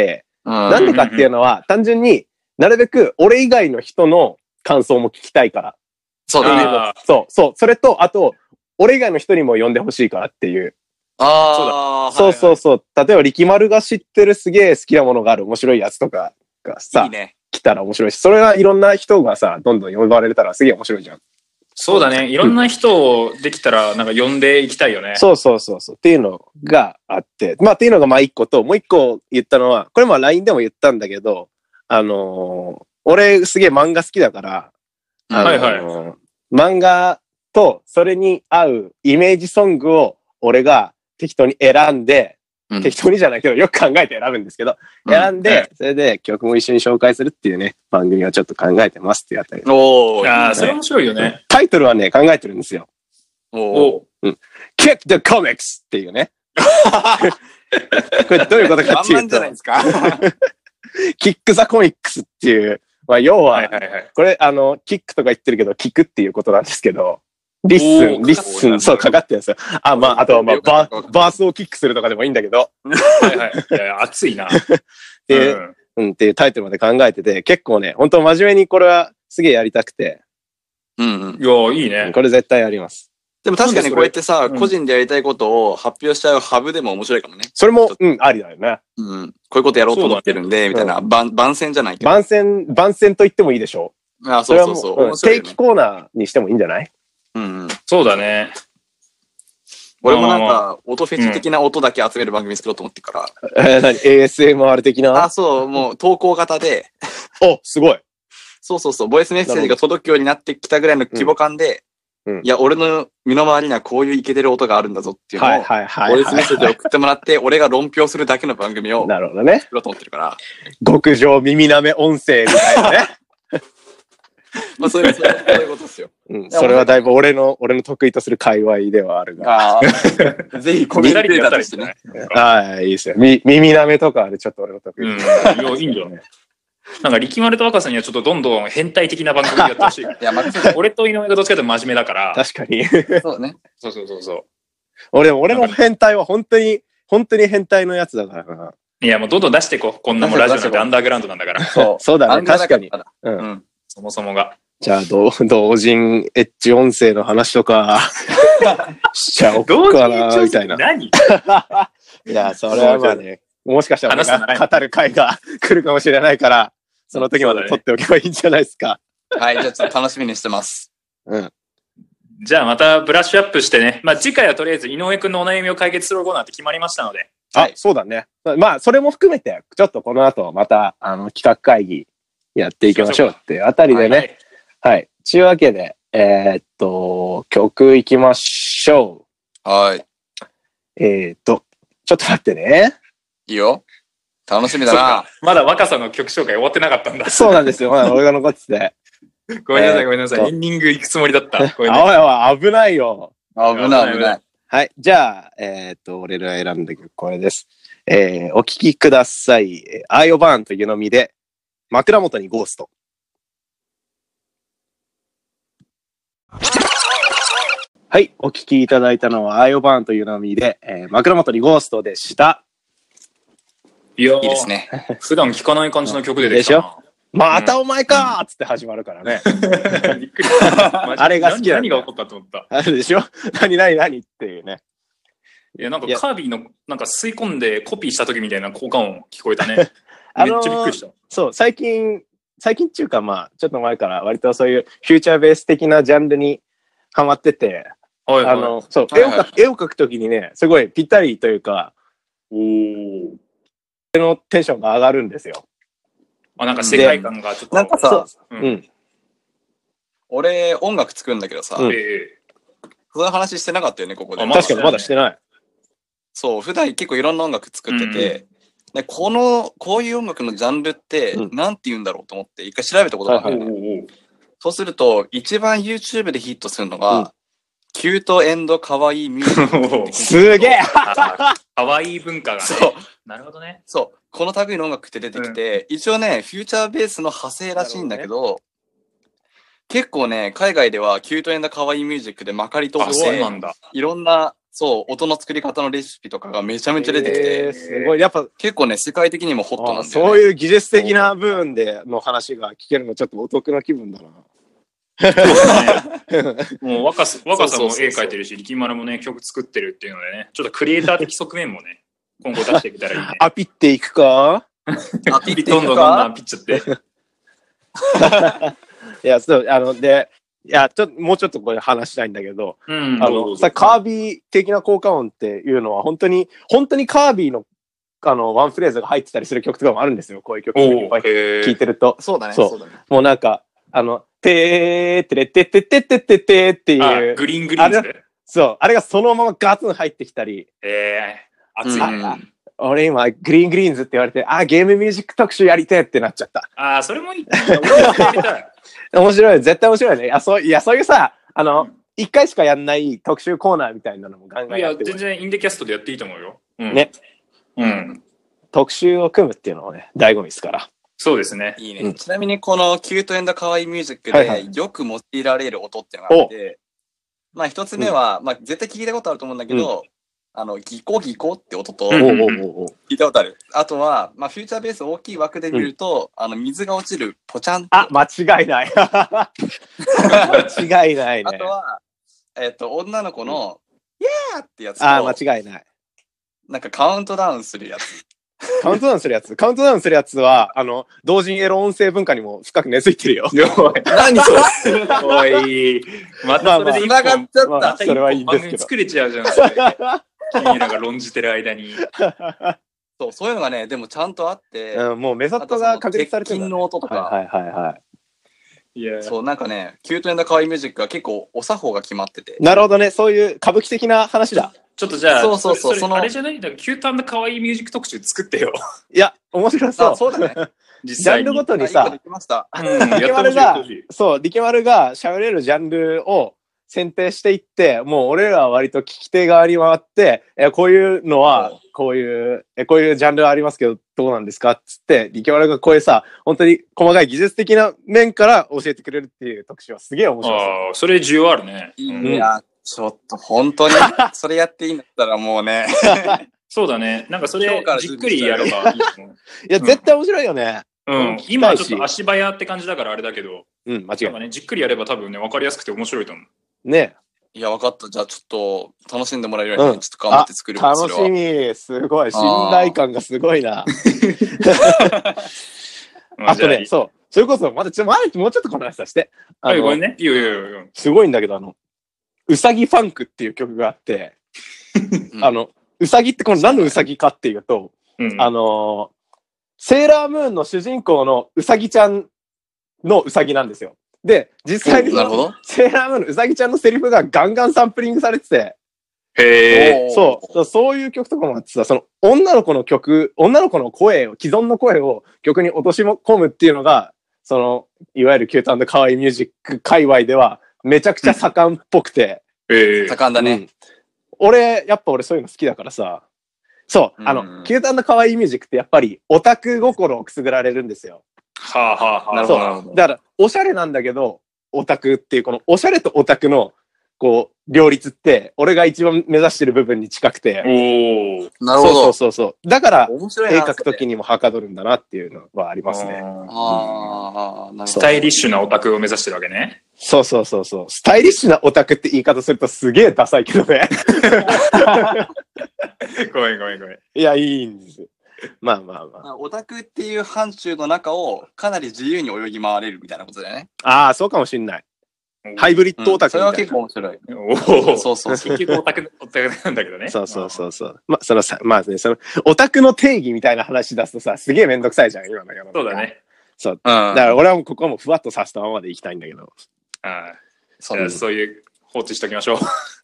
なんでかっていうのは、単純になるべく俺以外の人の感想も聞きたいから。 そうだね。そう、そう。それと、あと、俺以外の人にも呼んでほしいからっていう。 ああ、 そうそうそう。例えば、力丸が知ってるすげえ好きなものがある面白いやつとかがさ、いいね、来たら面白いし、それがいろんな人がさ、どんどん呼ばれたらすげえ面白いじゃん。 そうだね。いろんな人をできたら、なんか呼んでいきたいよね。 そうそうそうそう。っていうのがあって。まあっていうのがまあ一個と、もう一個言ったのは、これまあ ライン でも言ったんだけど、あのー、俺すげえ漫画好きだから、あのー、はいはい。漫画とそれに合うイメージソングを俺が適当に選んで、うん、適当にじゃないけど、よく考えて選ぶんですけど、うん、選んで、それで曲も一緒に紹介するっていうね、番組をちょっと考えてますってやったり。 おー、ああ、それ面白いよね。 タイトルはね、考えてるんですよ。 おー。 うん。Kick the Comics っていうね。これどういうことかっていうと。じゃないですか。Kick the Comics っていう、まあ要は、はいはいはい、これあの、キックとか言ってるけど、聞くっていうことなんですけど、リッスン、リッスン、そう、かかってるんですよ。あ、まあ、あとはまあ、バー、バースをキックするとかでもいいんだけど。 はいはい。いや、熱いな。 で、うん、うん、っていうタイトルまで考えてて、結構ね、本当真面目にこれはすげえやりたくて。 うんうん。いや、いいね。 これ絶対やります。 でも確かにこうやってさ、うん、個人でやりたいことを発表しちゃうハブでも面白いかもね。 それも、うん、ありだよね。 うん。こういうことやろうと思ってるんで、ね、みたいな、うん、番、番宣じゃないけど。 番宣、番宣と言ってもいいでしょう。あ、そうそうそう。 うん、定期コーナーにしてもいいんじゃない？ うんうん。 そうだね。 俺もなんか、音フェチ的な音だけ集める番組作ろうと思ってるから。 えー、何 エーエスエムアール 的な？ あ、そう、もう投稿型で。 お、すごい。 そうそうそう、ボイスメッセージが届くようになってきたぐらいの規模感で、うん、いや、俺の身の回りにはこういうイケてる音があるんだぞっていうのを、ボイスメッセージを送ってもらって、俺が論評するだけの番組を、 なるほどね。 作ろうと思ってるから。 極上耳なめ音声みたいなね。 まあそういう、そういうことですよ。 うん。それはだいぶ俺の、俺の得意とする界隈ではあるが。 ああ。ぜひコメンテーターとしてね。 はい、いいですよ。み、耳なめとかでちょっと俺の得意。 うん。いや、いいんじゃない。なんか、力丸と若さんにはちょっとどんどん変態的な番組やってほしい。いや、まあ、俺と井上がどっちかというと真面目だから。 確かに。 そうね。 そうそうそうそう。 俺、俺の変態は本当に、本当に変態のやつだからな。 いや、もうどんどん出していこう。こんなもんラジオなんてアンダーグラウンドなんだから。 そう、そうだね。確かに。 うん。そもそもが。 じゃあ、同人エッジ音声の話とか、しちゃおうかな、みたいな。 何？ いや、それはまあね、もしかしたら語る回が来るかもしれないから、その時まで撮っておけばいいんじゃないですか。 はい、じゃあちょっと楽しみにしてます。 うん。 じゃあまたブラッシュアップしてね。まあ次回はとりあえず井上くんのお悩みを解決するコーナーって決まりましたので。 あ、はい、そうだね。まあ、それも含めて、ちょっとこの後また、あの、企画会議やっていきましょうっていうあたりでね。はい、はい。というわけで、えー、っと、曲いきましょう。はい。 えー、っと、ちょっと待ってね。 いいよ。楽しみだな。 まだ若さの曲紹介終わってなかったんだ。 そうなんですよ。まだ俺が残ってて。 ごめんなさい、ごめんなさい。エンディング行くつもりだった。 ごめんね。おいおい、危ないよ。 危ない、危ない。 はい。じゃあ、えー、っと、俺ら選んだ曲、これです。えー、お聴きください。アイオバーンというのみで、枕元にゴースト。はい。お聴きいただいたのは、アイオバーンというのみで、えー、枕元にゴーストでした。 いやー、 いいですね。 普段聴かない感じの曲でできたな。 でしょ？またお前かーっつって始まるからね。 びっくりした。 あれが好きだ。 何が起こったと思った。 あれでしょ？何何何っていうね。 いや、なんかカービィの、なんか吸い込んでコピーした時みたいな効果音聞こえたね。めっちゃびっくりした。 そう、最近、最近っていうかまあ、ちょっと前から割とそういうフューチャーベース的なジャンルにハマってて、はいはい、あの、そう、絵を描く、絵を描くときにね、すごいぴったりというか、おー。のテンションが上がるんですよ。 あ、なんか世界観がちょっと。 なんかさ、 うん、うん。 俺、音楽作るんだけどさ、うん、その話してなかったよね、ここで。 確かにまだしてない。 そう、普段結構いろんな音楽作ってて、うん、でこの、こういう音楽のジャンルって、なんて言うんだろうと思って、一回調べたことがあるんだよね。そうすると、一番 YouTube でヒットするのが、うん、キュートエンドかわいいミュージック。 すげえかわいい文化がね。 そう。 なるほどね。 そう。この類の音楽って出てきて、うん、一応ね、フューチャーベースの派生らしいんだけど、どね、結構ね、海外ではキュートエンドかわいいミュージックでまかり通って、いろんなそう、音の作り方のレシピとかがめちゃめちゃ出てきて、 えー、すごい。やっぱ結構ね、世界的にもホットなんだよね。 そういう技術的な部分での話が聞けるのちょっとお得な気分だな。 もう若さ、若さも絵描いてるし、力丸もね、曲作ってるっていうのでね、ちょっとクリエイター的側面もね、今後出していけたらいいね。 アピっていくかアピっていくかどんどんどんどんアピっちゃって。 いや、そう、あの、で、いや、ちょっと、もうちょっとこれ話したいんだけど、 うん、 あの、さ、カービィ的な効果音っていうのは、本当に、本当にカービィの、あの、ワンフレーズが入ってたりする曲とかもあるんですよ。こういう曲いっぱい聴いてると。 そうだね。 そう。 そうだね。 もうなんか、あの、てーってれてってってってってってっていう。 グリーングリーンズで。そう。あれがそのままガツン入ってきたり。 えー、熱いね。 俺今、グリーングリーンズって言われて、あ、ゲームミュージック特集やりてえってなっちゃった。 ああ、それもいい。俺もやりたい。 面白い。絶対面白いね。いや、そう、いや、そういうさ、あの、一、うん、回しかやんない特集コーナーみたいなのもガンガンやってる。 いや、全然インデキャストでやっていいと思うよ。 うん、ね。 うん。 特集を組むっていうのもね、醍醐味ですから。 そうですね。 いいね。うん、ちなみにこのキュート&カワイイミュージックでよく用いられる音っていうのがあって、はいはい、まあ一つ目は、うん、まあ絶対聞いたことあると思うんだけど、うん、あの、ギコギコって音と、聞いたことある。あとは、まあフューチャーベース大きい枠で見ると、うん、あの、水が落ちるポチャンって。 あ、間違いない。間違いないね。 あとは、えっと、女の子の、イエーってやつと、 あ、間違いない。 なんかカウントダウンするやつ。 カウントダウンするやつカウントダウンするやつは、あの、同人エロ音声文化にも深く根付いてるよ。 何それおい。またそれで繋がっちゃった。 まあ、それはいいんですけど。 作れちゃうじゃん、それ。君らが論じてる間に。 そう、そういうのがね、でもちゃんとあって。 うん、もうメソッドが確立されてる、 ね。鉄筋の音とか。 はいはいはい。 いやそう、なんかね、キュート&カワイイミュージックは結構お作法が決まってて。 なるほどね、そういう歌舞伎的な話だ。 ちょっとじゃあ、 そうそうそう、 そのあれじゃないんだけど、キュート&カワイイミュージック特集作ってよ。 いや、面白そう。 そうだね。 実際にジャンルごとにさ、 できました。 うん、リケマルが、そう、リケマルが喋れるジャンルを選定していって、もう俺らは割と聞き手側に回って、え、こういうのは、こういう、え、こういうジャンルありますけど、どうなんですかっつって、リケマルがこういうさ、本当に細かい技術的な面から教えてくれるっていう特集はすげえ面白い。 ああ、それ需要あるね。 いや、ちょっと本当に、それやっていいんだったらもうね。 そうだね。なんかそれ、じっくりやればいいと思う。 いや、絶対面白いよね。 うん。今ちょっと足早って感じだからあれだけど。 うん、間違いない。 なんかね、じっくりやれば多分ね、わかりやすくて面白いと思う。 ね。 いや、わかった。じゃあちょっと楽しんでもらえるように、ちょっと頑張って作る。 楽しみ。すごい。信頼感がすごいな。あとね、そう。それこそ、またちょっと、もうちょっとこの話させて。 はい、ごめんね。いいよいいよいいよ。 すごいんだけど、あの、うさぎファンクっていう曲があって、あの、うさぎってこの何のうさぎかっていうと、うん、あの、セーラームーンの主人公のうさぎちゃんのうさぎなんですよ。で、実際にセーラームーンのうさぎちゃんのセリフがガンガンサンプリングされてて、 へー。 そう。そういう曲とかもあってさ、その女の子の曲、女の子の声を、既存の声を曲に落とし込むっていうのが、その、いわゆるキュート&カワイイミュージック界隈ではめちゃくちゃ盛んっぽくて。 うん、えー、 盛んだね、うん。 俺、やっぱ俺そういうの好きだからさ、そう、あの、キュート&カワイイミュージックってやっぱりオタク心をくすぐられるんですよ。 はあはあはあ。 なるほど。そう。だから、おしゃれなんだけど、オタクっていう、このおしゃれとオタクの、こう、両立って、俺が一番目指してる部分に近くて。 おー。 なるほど。 そうそうそう。だから、絵描くときにもはかどるんだなっていうのはありますね。 ああ、 スタイリッシュなオタクを目指してるわけね。 そうそうそうそう。スタイリッシュなオタクって言い方するとすげえダサいけどね。 ごめんごめんごめん。 いや、いいんです。まあまあまあ。 オタクっていう範疇の中をかなり自由に泳ぎ回れるみたいなことだよね。 ああ、そうかもしんない。ハイブリッドオタクみたいな、うん、 それは結構面白い。 おお、 そうそうそう。 結局オタク、オタクなんだけどね。 そうそうそうそう。まあ、そのさ、まあね、その、オタクの定義みたいな話出すとさ、すげえめんどくさいじゃん、今の世の中。 そうだね。 そう。うん、だから俺はもうここはもうふわっとさせたままでいきたいんだけど。 ああ。そう、そういう放置しときましょう。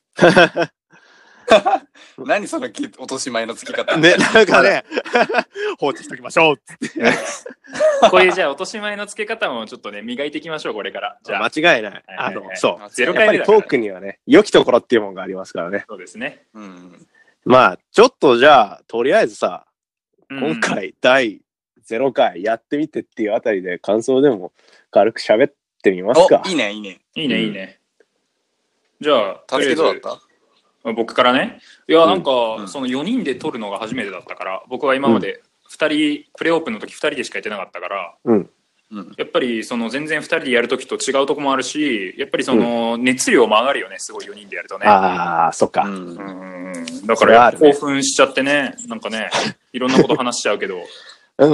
何その落とし前のつき方。 ね、なんかね、放置しときましょうって。 こういうじゃあ落とし前のつけ方もちょっとね、磨いていきましょう、これから。 じゃあ間違いない。あの、そう。 ゼロ回目だから。やっぱりトークにはね、良きところっていうものがありますからね。 そうですね。 うん。 まあ、ちょっとじゃあ、とりあえずさ、今回だいゼロかいやってみてっていうあたりで感想でも軽く喋ってみますか。 いいね、いいね。 いいね、いいね。じゃあ、 たつきどうだった？ 僕からね。いや、なんか、うん、そのよにんで撮るのが初めてだったから、僕は今までふたり、プレオープンの時ふたりでしかやってなかったから、うん、やっぱりその全然ふたりでやる時と違うとこもあるし、やっぱりその熱量も上がるよね、すごいよにんでやるとね。 ああ、そっか。うん 、だから興奮しちゃってね、なんかね、いろんなこと話しちゃうけど。うん。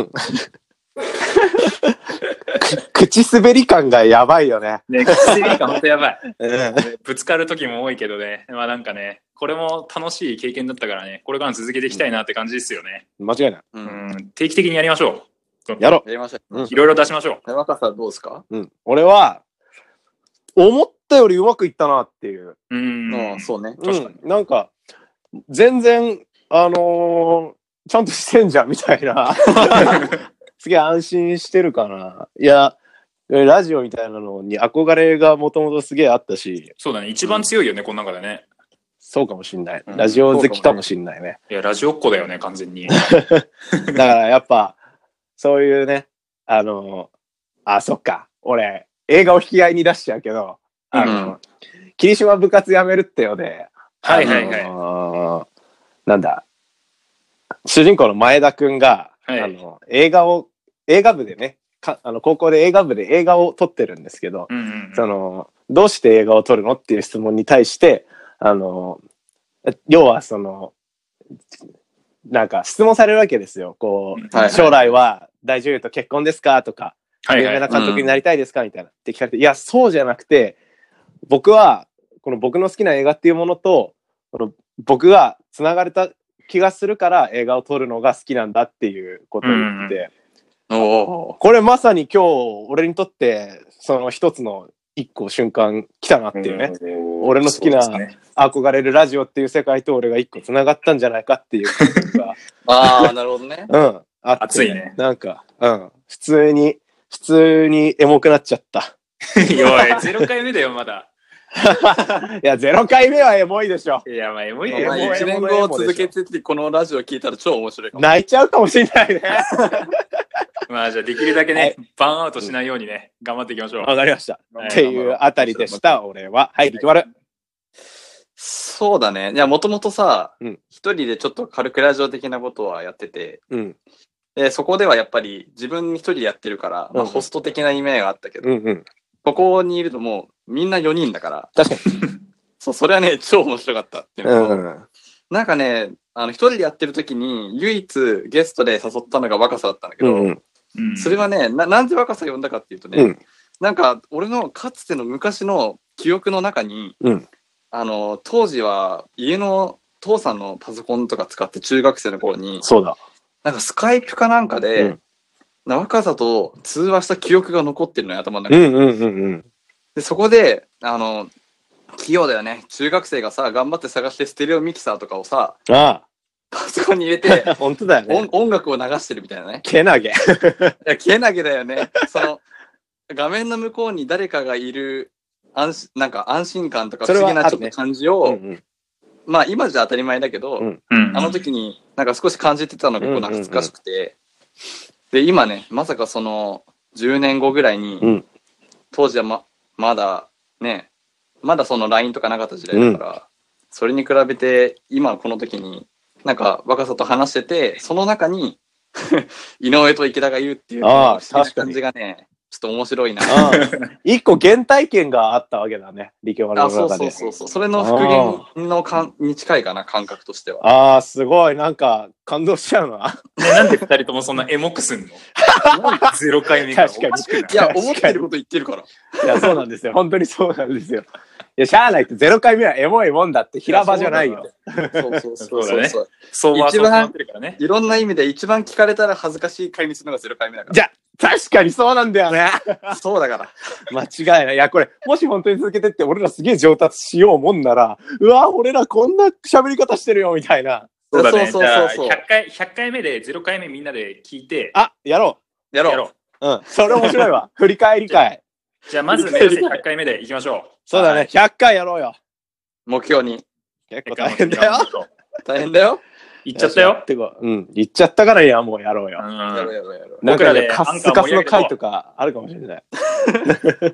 口滑り感がやばいよね。 ね、口滑り感ほんとやばい。ぶつかる時も多いけどね。まあなんかね、これも楽しい経験だったからね、これから続けていきたいなって感じですよね。 間違いない。 うん、定期的にやりましょう。やろう。 やりましょう。 いろいろ出しましょう。 山川さんどうですか？ うん。俺は、思ったよりうまくいったなっていう。 うん。 ああ、そうね。 確かに。うん、なんか、全然、あのー、ちゃんとしてんじゃんみたいな。すげえ安心してるかな。いや、ラジオみたいなのに憧れがもともとすげえあったし。 そうだね。一番強いよね、うん、この中でね。 そうかもしんない。ラジオ好きかもしんないね。 いや、ラジオっ子だよね、完全に。 だからやっぱ、そういうね、あの、あ、そっか。俺、映画を引き合いに出しちゃうけど、あの、うん、霧島部活やめるってよで、 はいはいはい。あのー、なんだ、主人公の前田くんが、はい、あの、映画を、映画部でね、かあの高校で映画部で映画を撮ってるんですけど、うんうんうん、その、どうして映画を撮るのっていう質問に対して、あの、要はその、なんか質問されるわけですよ。こう、はいはい、将来は大女優と結婚ですかとか、有名な監督になりたいですかみたいなって聞かれて、いや、そうじゃなくて、僕は、この僕の好きな映画っていうものと、この僕が繋がれた気がするから映画を撮るのが好きなんだっていうことを言って、うん、おこれまさに今日俺にとってその一つの一個瞬間来たなっていうね、うん、俺の好きな憧れるラジオっていう世界と俺が一個繋がったんじゃないかっていう感がああなるほどね。 うん。あって、 熱いね。 なんか、うん、普通に普通にエモくなっちゃった。 おい、ゼロかいめだよまだ。 いや、ゼロかいめはエモいでしょ。 いや、まあ、エモいよ。 いちねんご続けてて、このラジオ聞いたら超面白いかも。 泣いちゃうかもしれないね。 まあ、じゃあ、できるだけね、はい、バーンアウトしないようにね、頑張っていきましょう。 わかりました。はい、っていうあたりでした、俺は。はい、力丸。 そうだね。いや、もともとさ、一、うん、人でちょっと軽くラジオ的なことはやってて、うん、でそこではやっぱり自分一人でやってるから、まあ、ホスト的な意味があったけど、うんうん、ここにいるともうみんなよにんだから。 確かに。 そう、それはね、超面白かったっていうのと、うん、なんかね、あの、一人でやってる時に唯一ゲストで誘ったのが若さだったんだけど、うんうん、それはね、な、なんで若さ呼んだかっていうとね、うん、なんか俺のかつての昔の記憶の中に、うん、あの、当時は家の父さんのパソコンとか使って中学生の頃に、 そうだ。 なんかスカイプかなんかで、うん若さと通話した記憶が残ってるのよ、頭の中に。うんうんうんうん。で、そこで、あの、器用だよね。中学生がさ、頑張って探してステレオミキサーとかをさ、ああパソコンに入れて、 本当だよね音。音楽を流してるみたいなね。 けなげ。いや、けなげだよね。その、画面の向こうに誰かがいる、安なんか安心感とか不思議なちょっと感じを、ねうんうん、まあ今じゃ当たり前だけど、うんうん、あの時になんか少し感じてたのがこう懐かしくて、うんうんうんで、今ね、まさかその、じゅうねんごぐらいに、うん、当時はま、まだ、ね、まだその ライン とかなかった時代だから、うん、それに比べて、今この時に、なんか若さと話してて、その中に、井上と池田がいるっていう、 ああ、確かに感じがね、ちょっと面白いな。 一個原体験があったわけだね、力丸の中で。 あ、そうそうそうそう。それの復元のかに近いかな、感覚としては。 ああ、すごい。なんか、感動しちゃうな。 ね、なんで二人ともそんなエモくすんのゼロかいめから。 確かに。 いや、思ってること言ってるから。 いや、そうなんですよ。本当にそうなんですよ。いや、しゃあないってゼロかいめはエモいもんだって平場じゃないよ。 そうそうそうそう。 そうそう。一番、 いろんな意味で一番聞かれたら恥ずかしい回にするのがゼロかいめだから。 じゃ確かにそうなんだよね。 そうだから。 間違いない。いや、これ、もし本当に続けてって俺らすげえ上達しようもんなら、うわ、俺らこんな喋り方してるよ、みたいな。 そうだね。そうそうそう。ひゃっかい、ひゃっかいめでゼロかいめみんなで聞いて。 あ、やろう。やろう。やろう。うん。それ面白いわ。振り返り会。 じゃあ、まず目指せひゃっかいめでいきましょう。 そうだね。ひゃっかいやろうよ。 目標に。 結構大変だよ。 大変だよ。 行っちゃったよ。 てか、うん。行っちゃったからや、もうやろうよ。 やろうやろうやろう。 なんかね、カスカスの回とかあるかもしれない。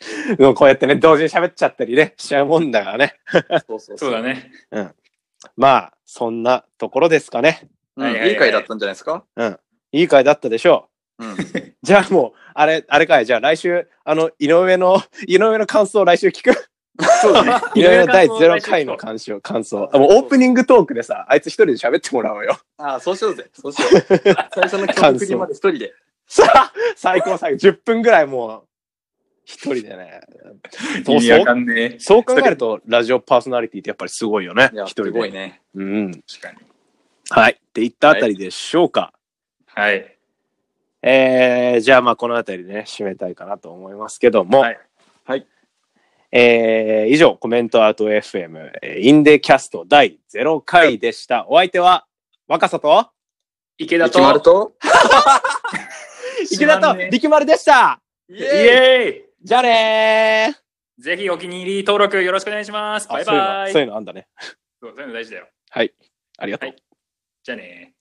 こうやってね、同時に喋っちゃったりね、しちゃうもんだからね。 そうそうそうだね。 うん。まあ、そんなところですかね。 うん、いい回だったんじゃないですか？ うん。いい回だったでしょう。うん。 じゃあもう、あれ、あれかい。じゃあ来週、あの、井上の、井上の感想を来週聞く。 そうだね。 井上のだいゼロかいの感想、感想。もうオープニングトークでさ、あいつ一人で喋ってもらおうよ。 ああ、そうしようぜ。そうしよう。最初の曲振りまで一人で。 さあ、最高最高。じゅっぷんぐらいもう、一人でね。 意味わかんねえ。 そう考えると、ラジオパーソナリティってやっぱりすごいよね。 一人で。すごいね。 うん。 確かに。 はい。って言ったあたりでしょうか。 はい。 えー、じゃあまあこのあたりでね、締めたいかなと思いますけども。 はい。 はい。 えー、以上、コメントアート エフエム、インデキャストだいゼロかいでした。お相手は、若さと、 池田と、 力丸と、 池田と、力丸でした。 イエーイじゃあねー。ぜひお気に入り登録よろしくお願いします。バイバイ。 そういうのあんだね。 そういうの大事だよ。 はい。ありがとう。はい、 じゃあねー。